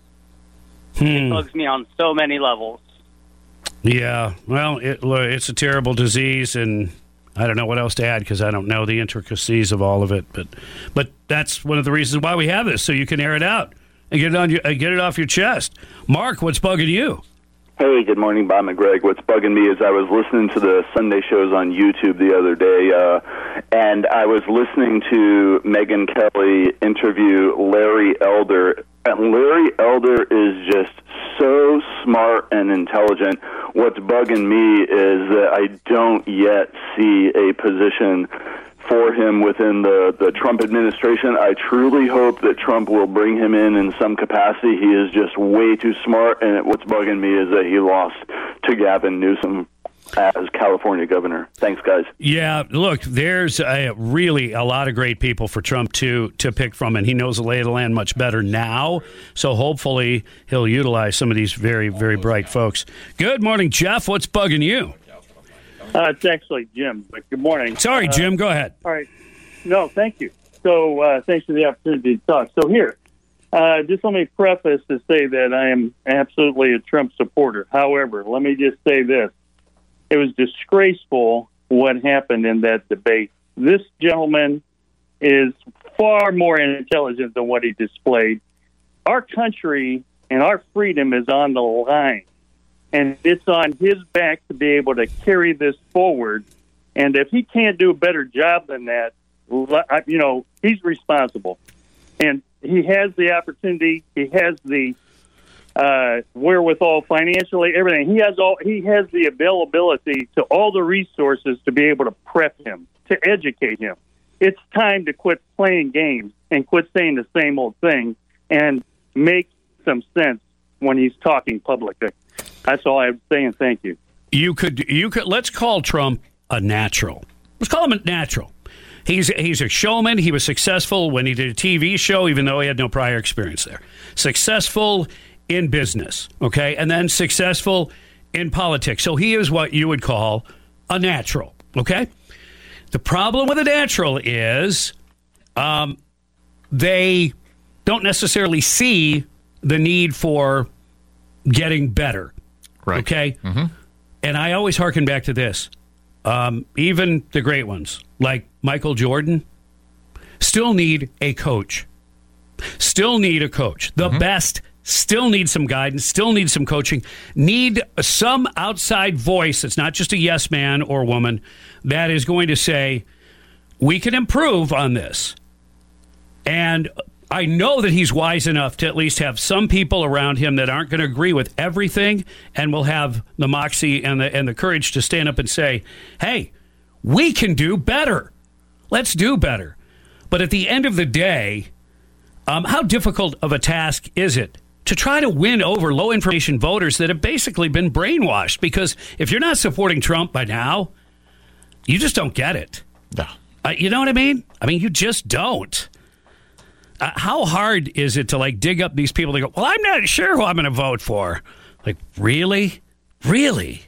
It bugs me on so many levels. Yeah, well, it's a terrible disease, and I don't know what else to add because I don't know the intricacies of all of it. But that's one of the reasons why we have this, so you can air it out and get it off your chest. Mark, what's bugging you? Hey, good morning, Bob and Greg. What's bugging me is I was listening to the Sunday shows on YouTube the other day, and I was listening to Megyn Kelly interview Larry Elder. And Larry Elder is just so smart and intelligent. What's bugging me is that I don't yet see a position for him within the Trump administration. I truly hope that Trump will bring him in some capacity. He is just way too smart, and what's bugging me is that he lost to Gavin Newsom as California governor. Thanks, guys. Yeah, look, there's really a lot of great people for Trump to pick from, and he knows the lay of the land much better now, so hopefully he'll utilize some of these very, very bright folks. Good morning, Jeff. What's bugging you? It's actually Jim, but good morning. Sorry, Jim. Go ahead. All right. No, thank you. So thanks for the opportunity to talk. So here, just let me preface to say that I am absolutely a Trump supporter. However, let me just say this. It was disgraceful what happened in that debate. This gentleman is far more intelligent than what he displayed. Our country and our freedom is on the line. And it's on his back to be able to carry this forward. And if he can't do a better job than that, he's responsible. And he has the opportunity. He has the wherewithal financially, everything. He has the availability to all the resources to be able to prep him, to educate him. It's time to quit playing games and quit saying the same old thing and make some sense when he's talking publicly. That's all I have to say, and thank you. You could. Let's call Trump a natural. Let's call him a natural. He's a showman. He was successful when he did a TV show, even though he had no prior experience there. Successful in business, okay, and then successful in politics. So he is what you would call a natural, okay? The problem with a natural is they don't necessarily see the need for getting better. Right. Okay? Mm-hmm. And I always hearken back to this. Even the great ones, like Michael Jordan, still need a coach. Still need a coach. The best still need some guidance, still need some coaching, need some outside voice that's not just a yes man or woman that is going to say, we can improve on this. And I know that he's wise enough to at least have some people around him that aren't going to agree with everything and will have the moxie and the courage to stand up and say, hey, we can do better. Let's do better. But at the end of the day, how difficult of a task is it to try to win over low-information voters that have basically been brainwashed? Because if you're not supporting Trump by now, you just don't get it. No. You know what I mean? I mean, you just don't. How hard is it to, like, dig up these people that go, well, I'm not sure who I'm going to vote for? Like, really? Really?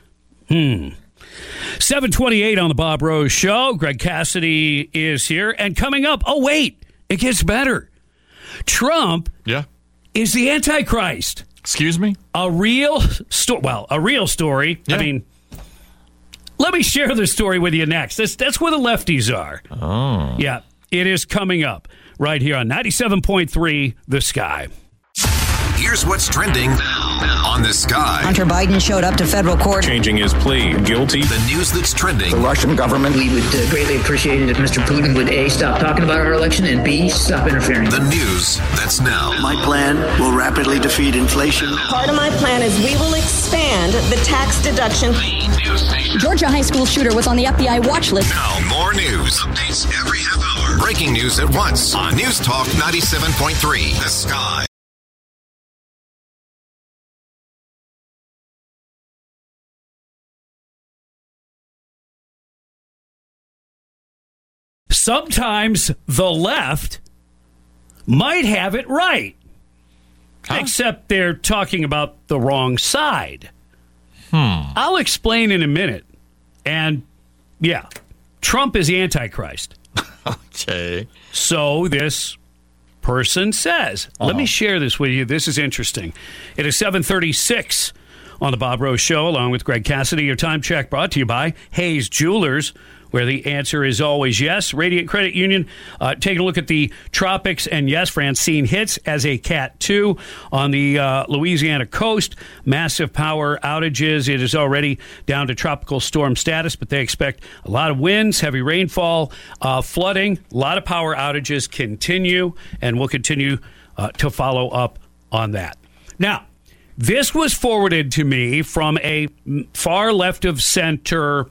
7:28 on the Bob Rose Show. Greg Cassidy is here. And coming up, oh, wait, it gets better. Trump is the Antichrist. Excuse me? A real story. Well, a real story. Yeah. I mean, let me share the story with you next. That's where the lefties are. Oh. Yeah, it is coming up right here on 97.3 The Sky. Here's what's trending on The Sky. Hunter Biden showed up to federal court. Changing his plea guilty. The news that's trending. The Russian government. We would greatly appreciate it if Mr. Putin would A, stop talking about our election, and B, stop interfering. The news that's now. My plan will rapidly defeat inflation. Part of my plan is we will expand the tax deduction. Georgia high school shooter was on the FBI watch list. Now, more news. Updates every half hour. Breaking news at once on News Talk 97.3. The Sky. Sometimes the left might have it right, except they're talking about the wrong side. I'll explain in a minute. And, yeah, Trump is the Antichrist. Okay. So this person says. Let me share this with you. This is interesting. It is 7:36 on the Bob Rose Show, along with Greg Cassidy. Your time check brought to you by Hayes Jewelers, where the answer is always yes. Radiant Credit Union, taking a look at the tropics, and yes, Francine hits as a Cat 2 on the Louisiana coast. Massive power outages. It is already down to tropical storm status, but they expect a lot of winds, heavy rainfall, flooding. A lot of power outages continue, and we'll continue to follow up on that. Now, this was forwarded to me from a far left of center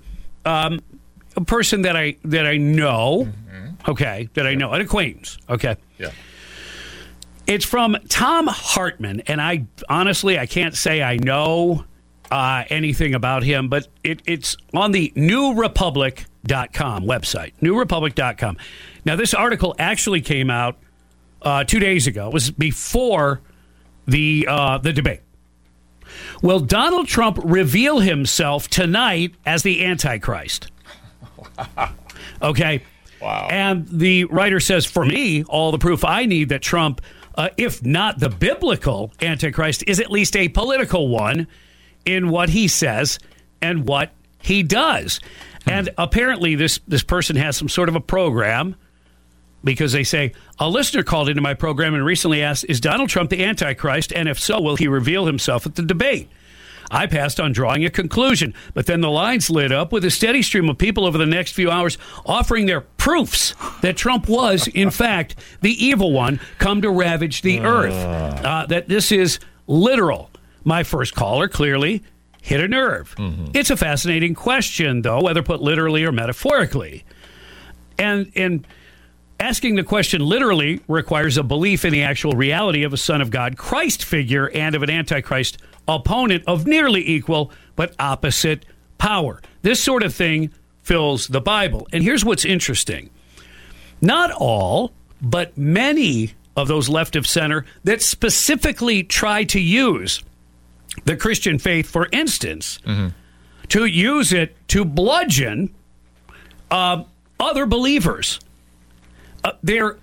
a person that I know, I know, an acquaintance, Yeah. It's from Tom Hartman, and I honestly can't say I know anything about him, but it's on the NewRepublic.com website, NewRepublic.com. Now, this article actually came out 2 days ago. It was before the debate. Will Donald Trump reveal himself tonight as the Antichrist? Okay. Wow. And the writer says, for me, all the proof I need that Trump, if not the biblical Antichrist, is at least a political one in what he says and what he does. And apparently this person has some sort of a program, because they say, a listener called into my program and recently asked, is Donald Trump the Antichrist? And if so, will he reveal himself at the debate? I passed on drawing a conclusion, but then the lines lit up with a steady stream of people over the next few hours offering their proofs that Trump was, in fact, the evil one come to ravage the earth. That this is literal. My first caller clearly hit a nerve. It's a fascinating question, though, whether put literally or metaphorically. And asking the question literally requires a belief in the actual reality of a Son of God Christ figure and of an Antichrist opponent of nearly equal but opposite power. This sort of thing fills the Bible. And here's what's interesting. Not all, but many of those left of center that specifically try to use the Christian faith, for instance, to use it to bludgeon other believers. They're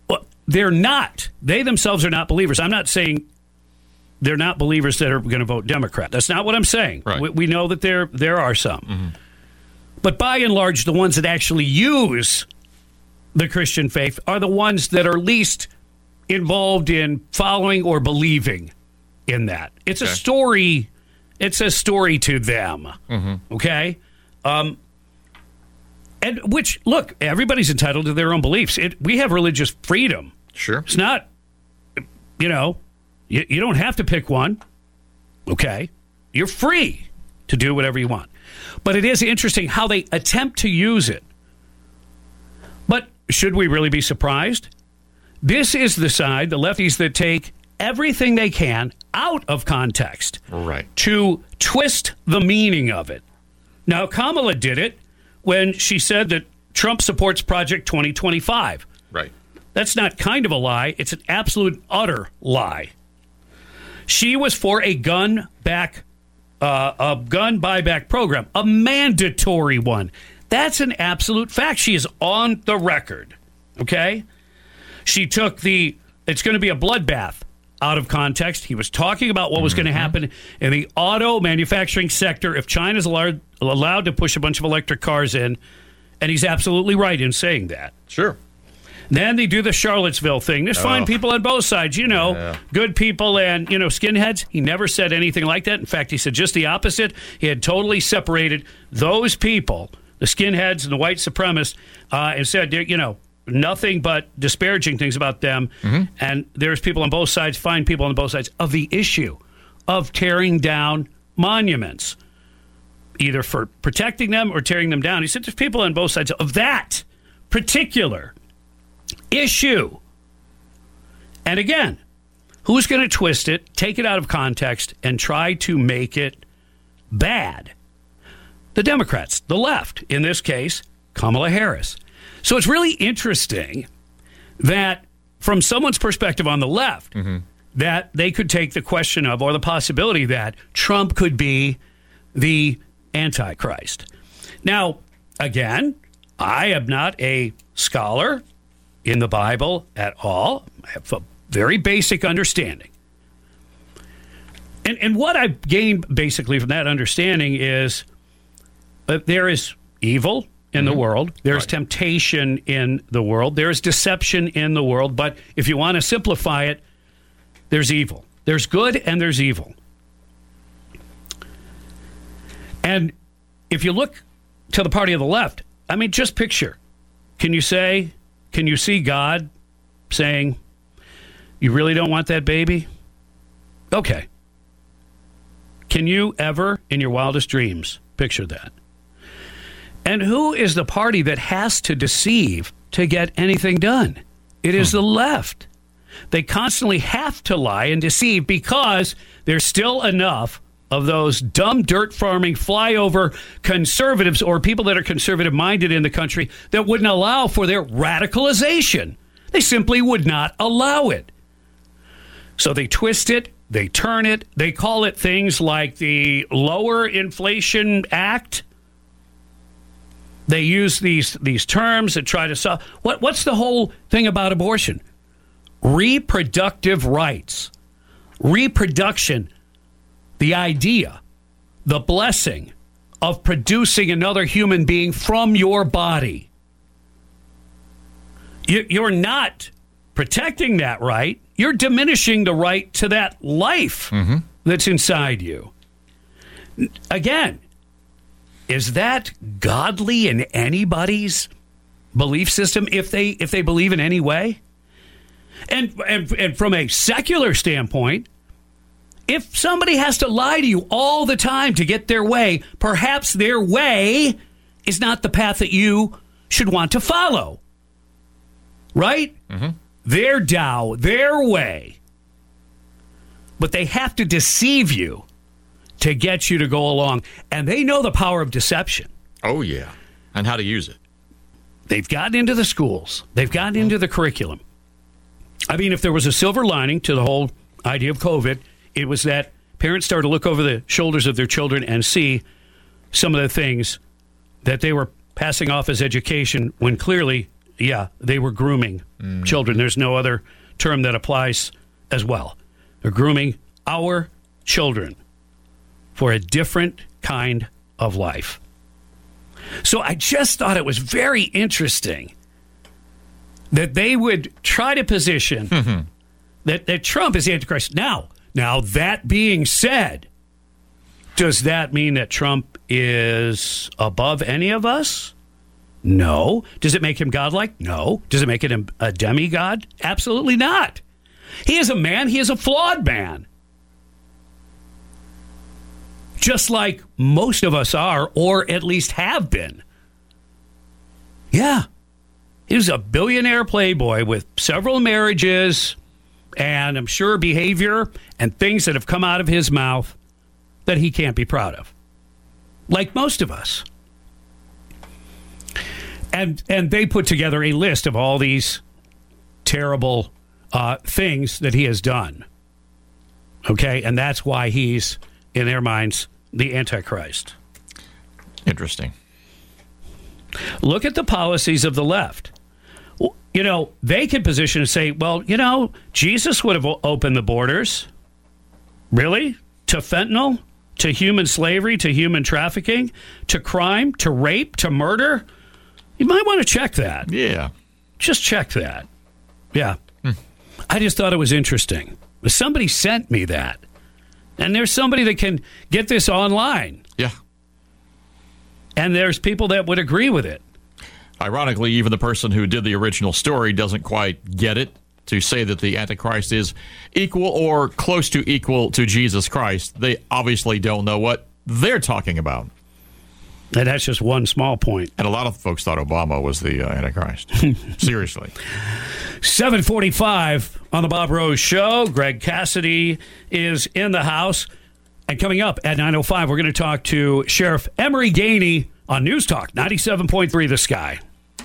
not. They themselves are not believers. I'm not saying they're not believers that are going to vote Democrat. That's not what I'm saying. Right. We know that there are some. But by and large, the ones that actually use the Christian faith are the ones that are least involved in following or believing in that. It's a story. It's a story to them. Okay? And which, look, everybody's entitled to their own beliefs. We have religious freedom. Sure. It's not, you don't have to pick one. Okay? You're free to do whatever you want. But it is interesting how they attempt to use it. But should we really be surprised? This is the side, the lefties, that take everything they can out of context to twist the meaning of it. Now, Kamala did it when she said that Trump supports Project 2025. Right. That's not kind of a lie. It's an absolute, utter lie. She was for a gun buyback program, a mandatory one. That's an absolute fact. She is on the record. Okay? She took it's going to be a bloodbath out of context. He was talking about what was going to happen in the auto manufacturing sector if China's allowed to push a bunch of electric cars in, and he's absolutely right in saying that. Sure. Then they do the Charlottesville thing. There's fine people on both sides, good people and, skinheads. He never said anything like that. In fact, he said just the opposite. He had totally separated those people, the skinheads and the white supremacists, and said, nothing but disparaging things about them. And there's people on both sides, fine people on both sides of the issue of tearing down monuments, either for protecting them or tearing them down. He said there's people on both sides of that particular issue. And again, who's going to twist it, take it out of context, and try to make it bad? The Democrats, the left, in this case, Kamala Harris. So it's really interesting that from someone's perspective on the left, that they could take the question of, or the possibility that Trump could be the Antichrist. Now, again, I am not a scholar in the Bible at all. I have a very basic understanding. And what I've gained basically from that understanding is that there is evil in the world. There's temptation in the world. There's deception in the world. But if you want to simplify it, there's evil. There's good and there's evil. And if you look to the party of the left, I mean, just picture. Can you see God saying, you really don't want that baby? Okay. Can you ever, in your wildest dreams, picture that? And who is the party that has to deceive to get anything done? It is the left. They constantly have to lie and deceive because there's still enough of those dumb dirt farming flyover conservatives or people that are conservative minded in the country that wouldn't allow for their radicalization. They simply would not allow it. So they twist it, they turn it, they call it things like the Lower Inflation Act. They use these terms that try to solve. What's the whole thing about abortion? Reproductive rights. Reproduction. The idea, the blessing of producing another human being from your body. You're not protecting that right. You're diminishing the right to that life that's inside you. Again, is that godly in anybody's belief system if they believe in any way? And from a secular standpoint, if somebody has to lie to you all the time to get their way, perhaps their way is not the path that you should want to follow. Right? Their Tao, their way. But they have to deceive you to get you to go along. And they know the power of deception. Oh, yeah. And how to use it. They've gotten into the schools. They've gotten into the curriculum. I mean, if there was a silver lining to the whole idea of COVID, it was that parents started to look over the shoulders of their children and see some of the things that they were passing off as education when clearly, they were grooming children. There's no other term that applies as well. They're grooming our children for a different kind of life. So I just thought it was very interesting that they would try to position that Trump is the Antichrist. Now, that being said, does that mean that Trump is above any of us? No. Does it make him godlike? No. Does it make him a demigod? Absolutely not. He is a man. He is a flawed man. Just like most of us are, or at least have been. Yeah. He was a billionaire playboy with several marriages, and I'm sure behavior and things that have come out of his mouth that he can't be proud of. Like most of us. And they put together a list of all these terrible things that he has done. Okay? And that's why he's, in their minds, the Antichrist. Interesting. Look at the policies of the left. You know, they could position and say, well, you know, Jesus would have opened the borders. Really? To fentanyl? To human slavery? To human trafficking? To crime? To rape? To murder? You might want to check that. Yeah. Just check that. Yeah. I just thought it was interesting. Somebody sent me that. And there's somebody that can get this online. Yeah. And there's people that would agree with it. Ironically, even the person who did the original story doesn't quite get it. To say that the Antichrist is equal or close to equal to Jesus Christ, they obviously don't know what they're talking about. And that's just one small point. And a lot of folks thought Obama was the Antichrist. Seriously. 7:45 on the Bob Rose Show. Greg Cassidy is in the house. And coming up at 9:05, we're going to talk to Sheriff Emery Gainey on News Talk 97.3 The Sky.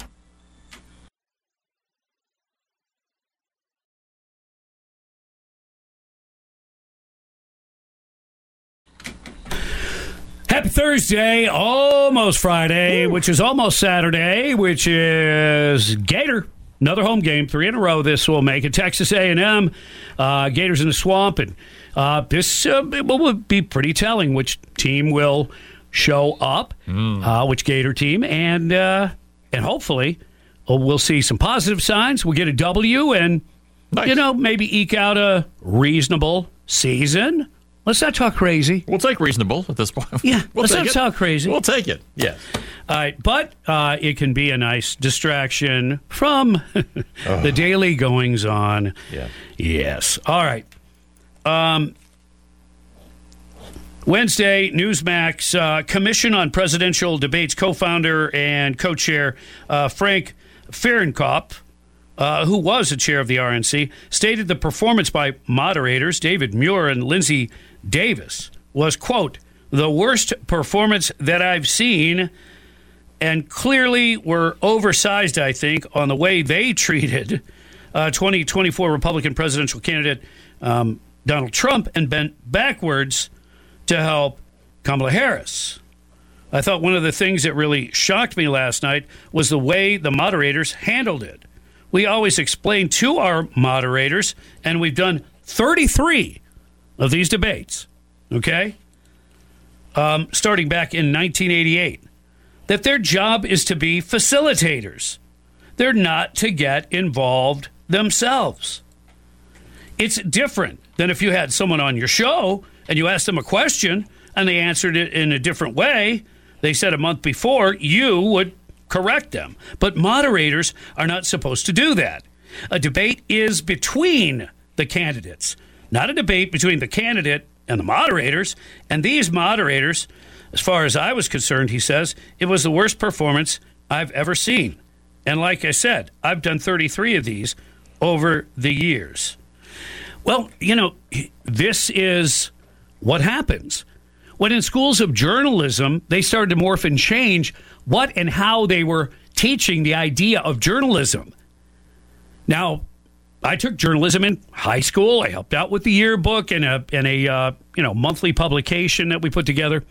Happy Thursday, almost Friday, which is almost Saturday, which is Gator. Another home game, 3 in a row. This will make it Texas A&M. Gators in the Swamp, and this will be pretty telling which team will show up, which Gator team, and hopefully we'll see some positive signs. We'll get a W, and maybe eke out a reasonable season. Let's not talk crazy. We'll take reasonable at this point. Yeah, let's not talk crazy. We'll take it. Yeah. All right, but it can be a nice distraction from the daily goings on. Yeah. Yes. All right. Wednesday, Newsmax Commission on Presidential Debates co-founder and co-chair Frank Fahrenkopf, who was the chair of the RNC, stated the performance by moderators David Muir and Lindsey Davis was, quote, the worst performance that I've seen, and clearly were oversized, I think, on the way they treated 2024 Republican presidential candidate Donald Trump and bent backwards to help Kamala Harris. I thought one of the things that really shocked me last night was the way the moderators handled it. We always explain to our moderators, and we've done 33 of these debates, okay, starting back in 1988, that their job is to be facilitators. They're not to get involved themselves. It's different than if you had someone on your show and you asked them a question and they answered it in a different way. They said a month before, you would correct them. But moderators are not supposed to do that. A debate is between the candidates, not a debate between the candidate and the moderators. And these moderators, as far as I was concerned, he says, it was the worst performance I've ever seen. And like I said, I've done 33 of these over the years. Well, this is what happens. When in schools of journalism, they started to morph and change what and how they were teaching the idea of journalism. Now, I took journalism in high school. I helped out with the yearbook and a monthly publication that we put together.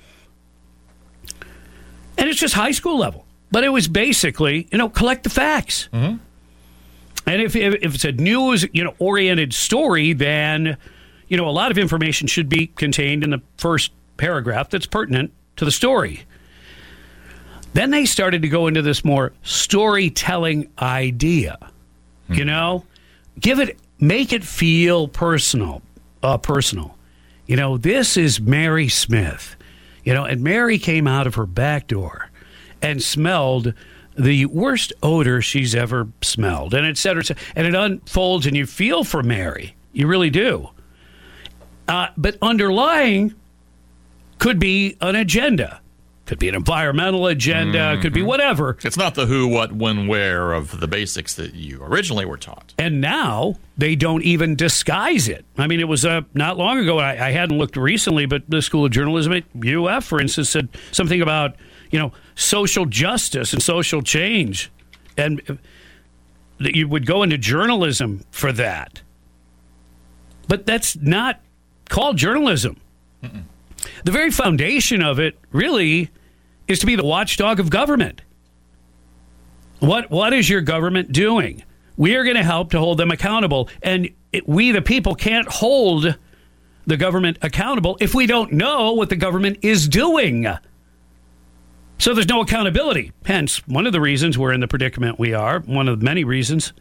And it's just high school level. But it was basically, collect the facts. Mm-hmm. And if it's a news, oriented story, then, a lot of information should be contained in the first paragraph that's pertinent to the story. Then they started to go into this more storytelling idea. You know, make it feel personal. You know, this is Mary Smith. You know, and Mary came out of her back door and smelled the worst odor she's ever smelled, and et cetera, et cetera. And it unfolds, and you feel for Mary. You really do. But underlying could be an agenda. Could be an environmental agenda. Could be whatever. It's not the who, what, when, where of the basics that you originally were taught. And now they don't even disguise it. I mean, it was not long ago. I hadn't looked recently, but the School of Journalism at UF, for instance, said something about, you know, social justice and social change, and that you would go into journalism for that. But that's not called journalism. Mm-mm. The very foundation of it really is to be the watchdog of government. What is your government doing? We are going to help to hold them accountable. And we, the people, can't hold the government accountable if we don't know what the government is doing. So there's no accountability. Hence, one of the reasons we're in the predicament we are, one of the many reasons.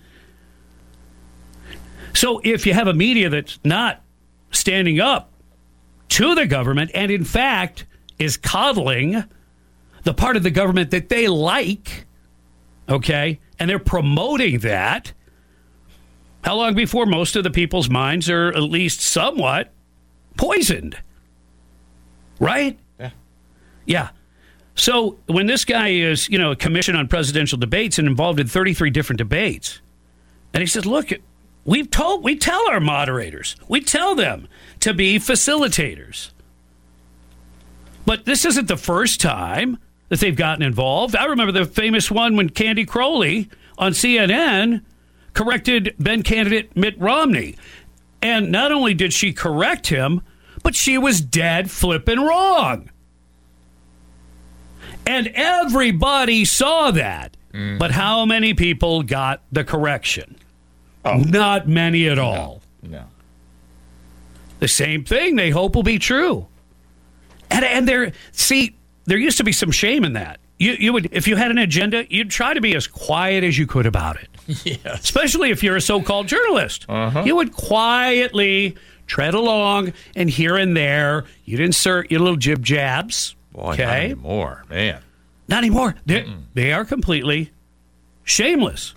So if you have a media that's not standing up to the government and, in fact, is coddling the part of the government that they like, okay, and they're promoting that, how long before most of the people's minds are at least somewhat poisoned? Right? Yeah. So when this guy is, you know, a commission on presidential debates and involved in 33 different debates, and he says, look, we tell our moderators, we tell them to be facilitators. But this isn't the first time that they've gotten involved. I remember the famous one when Candy Crowley on CNN corrected then candidate Mitt Romney. And not only did she correct him, but she was dead flipping wrong. And everybody saw that. Mm. But how many people got the correction? Oh. Not many at all. No. The same thing they hope will be true. And there used to be some shame in that. You would, if you had an agenda, you'd try to be as quiet as you could about it. Yes. Especially if you're a so-called journalist. Uh-huh. You would quietly tread along, and here and there, you'd insert your little jib-jabs. Boy, okay? Not anymore, man. Not anymore. They are completely shameless.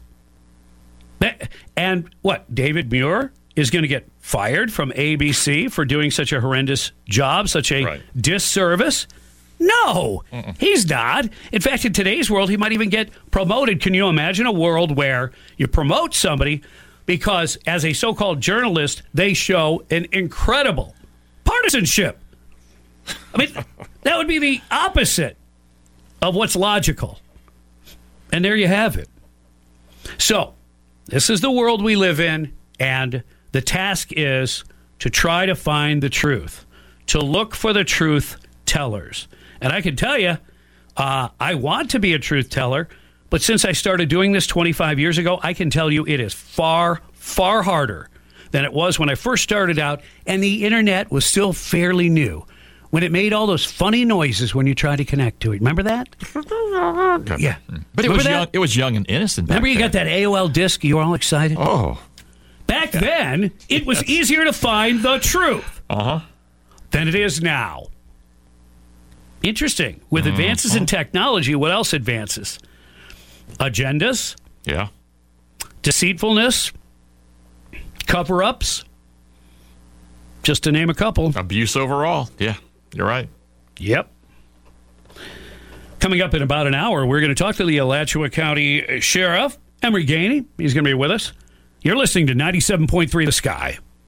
And what, David Muir is going to get fired from ABC for doing such a horrendous job, such a disservice? No, he's not. In fact, in today's world, he might even get promoted. Can you imagine a world where you promote somebody because as a so-called journalist, they show an incredible partisanship? I mean, that would be the opposite of what's logical. And there you have it. So, this is the world we live in, and the task is to try to find the truth, to look for the truth tellers. And I can tell you, I want to be a truth teller, but since I started doing this 25 years ago, I can tell you it is far, far harder than it was when I first started out, and the internet was still fairly new, when it made all those funny noises when you tried to connect to it. Remember that? Yeah. But it was young and innocent back Remember you then. got that AOL disc? You were all excited? Oh. Back then, it was easier to find the truth than it is now. Interesting. With advances in technology, what else advances? Agendas. Yeah. Deceitfulness. Cover-ups. Just to name a couple. Abuse overall. Yeah, you're right. Yep. Coming up in about an hour, we're going to talk to the Alachua County Sheriff, Emery Gainey. He's going to be with us. You're listening to 97.3 The Sky.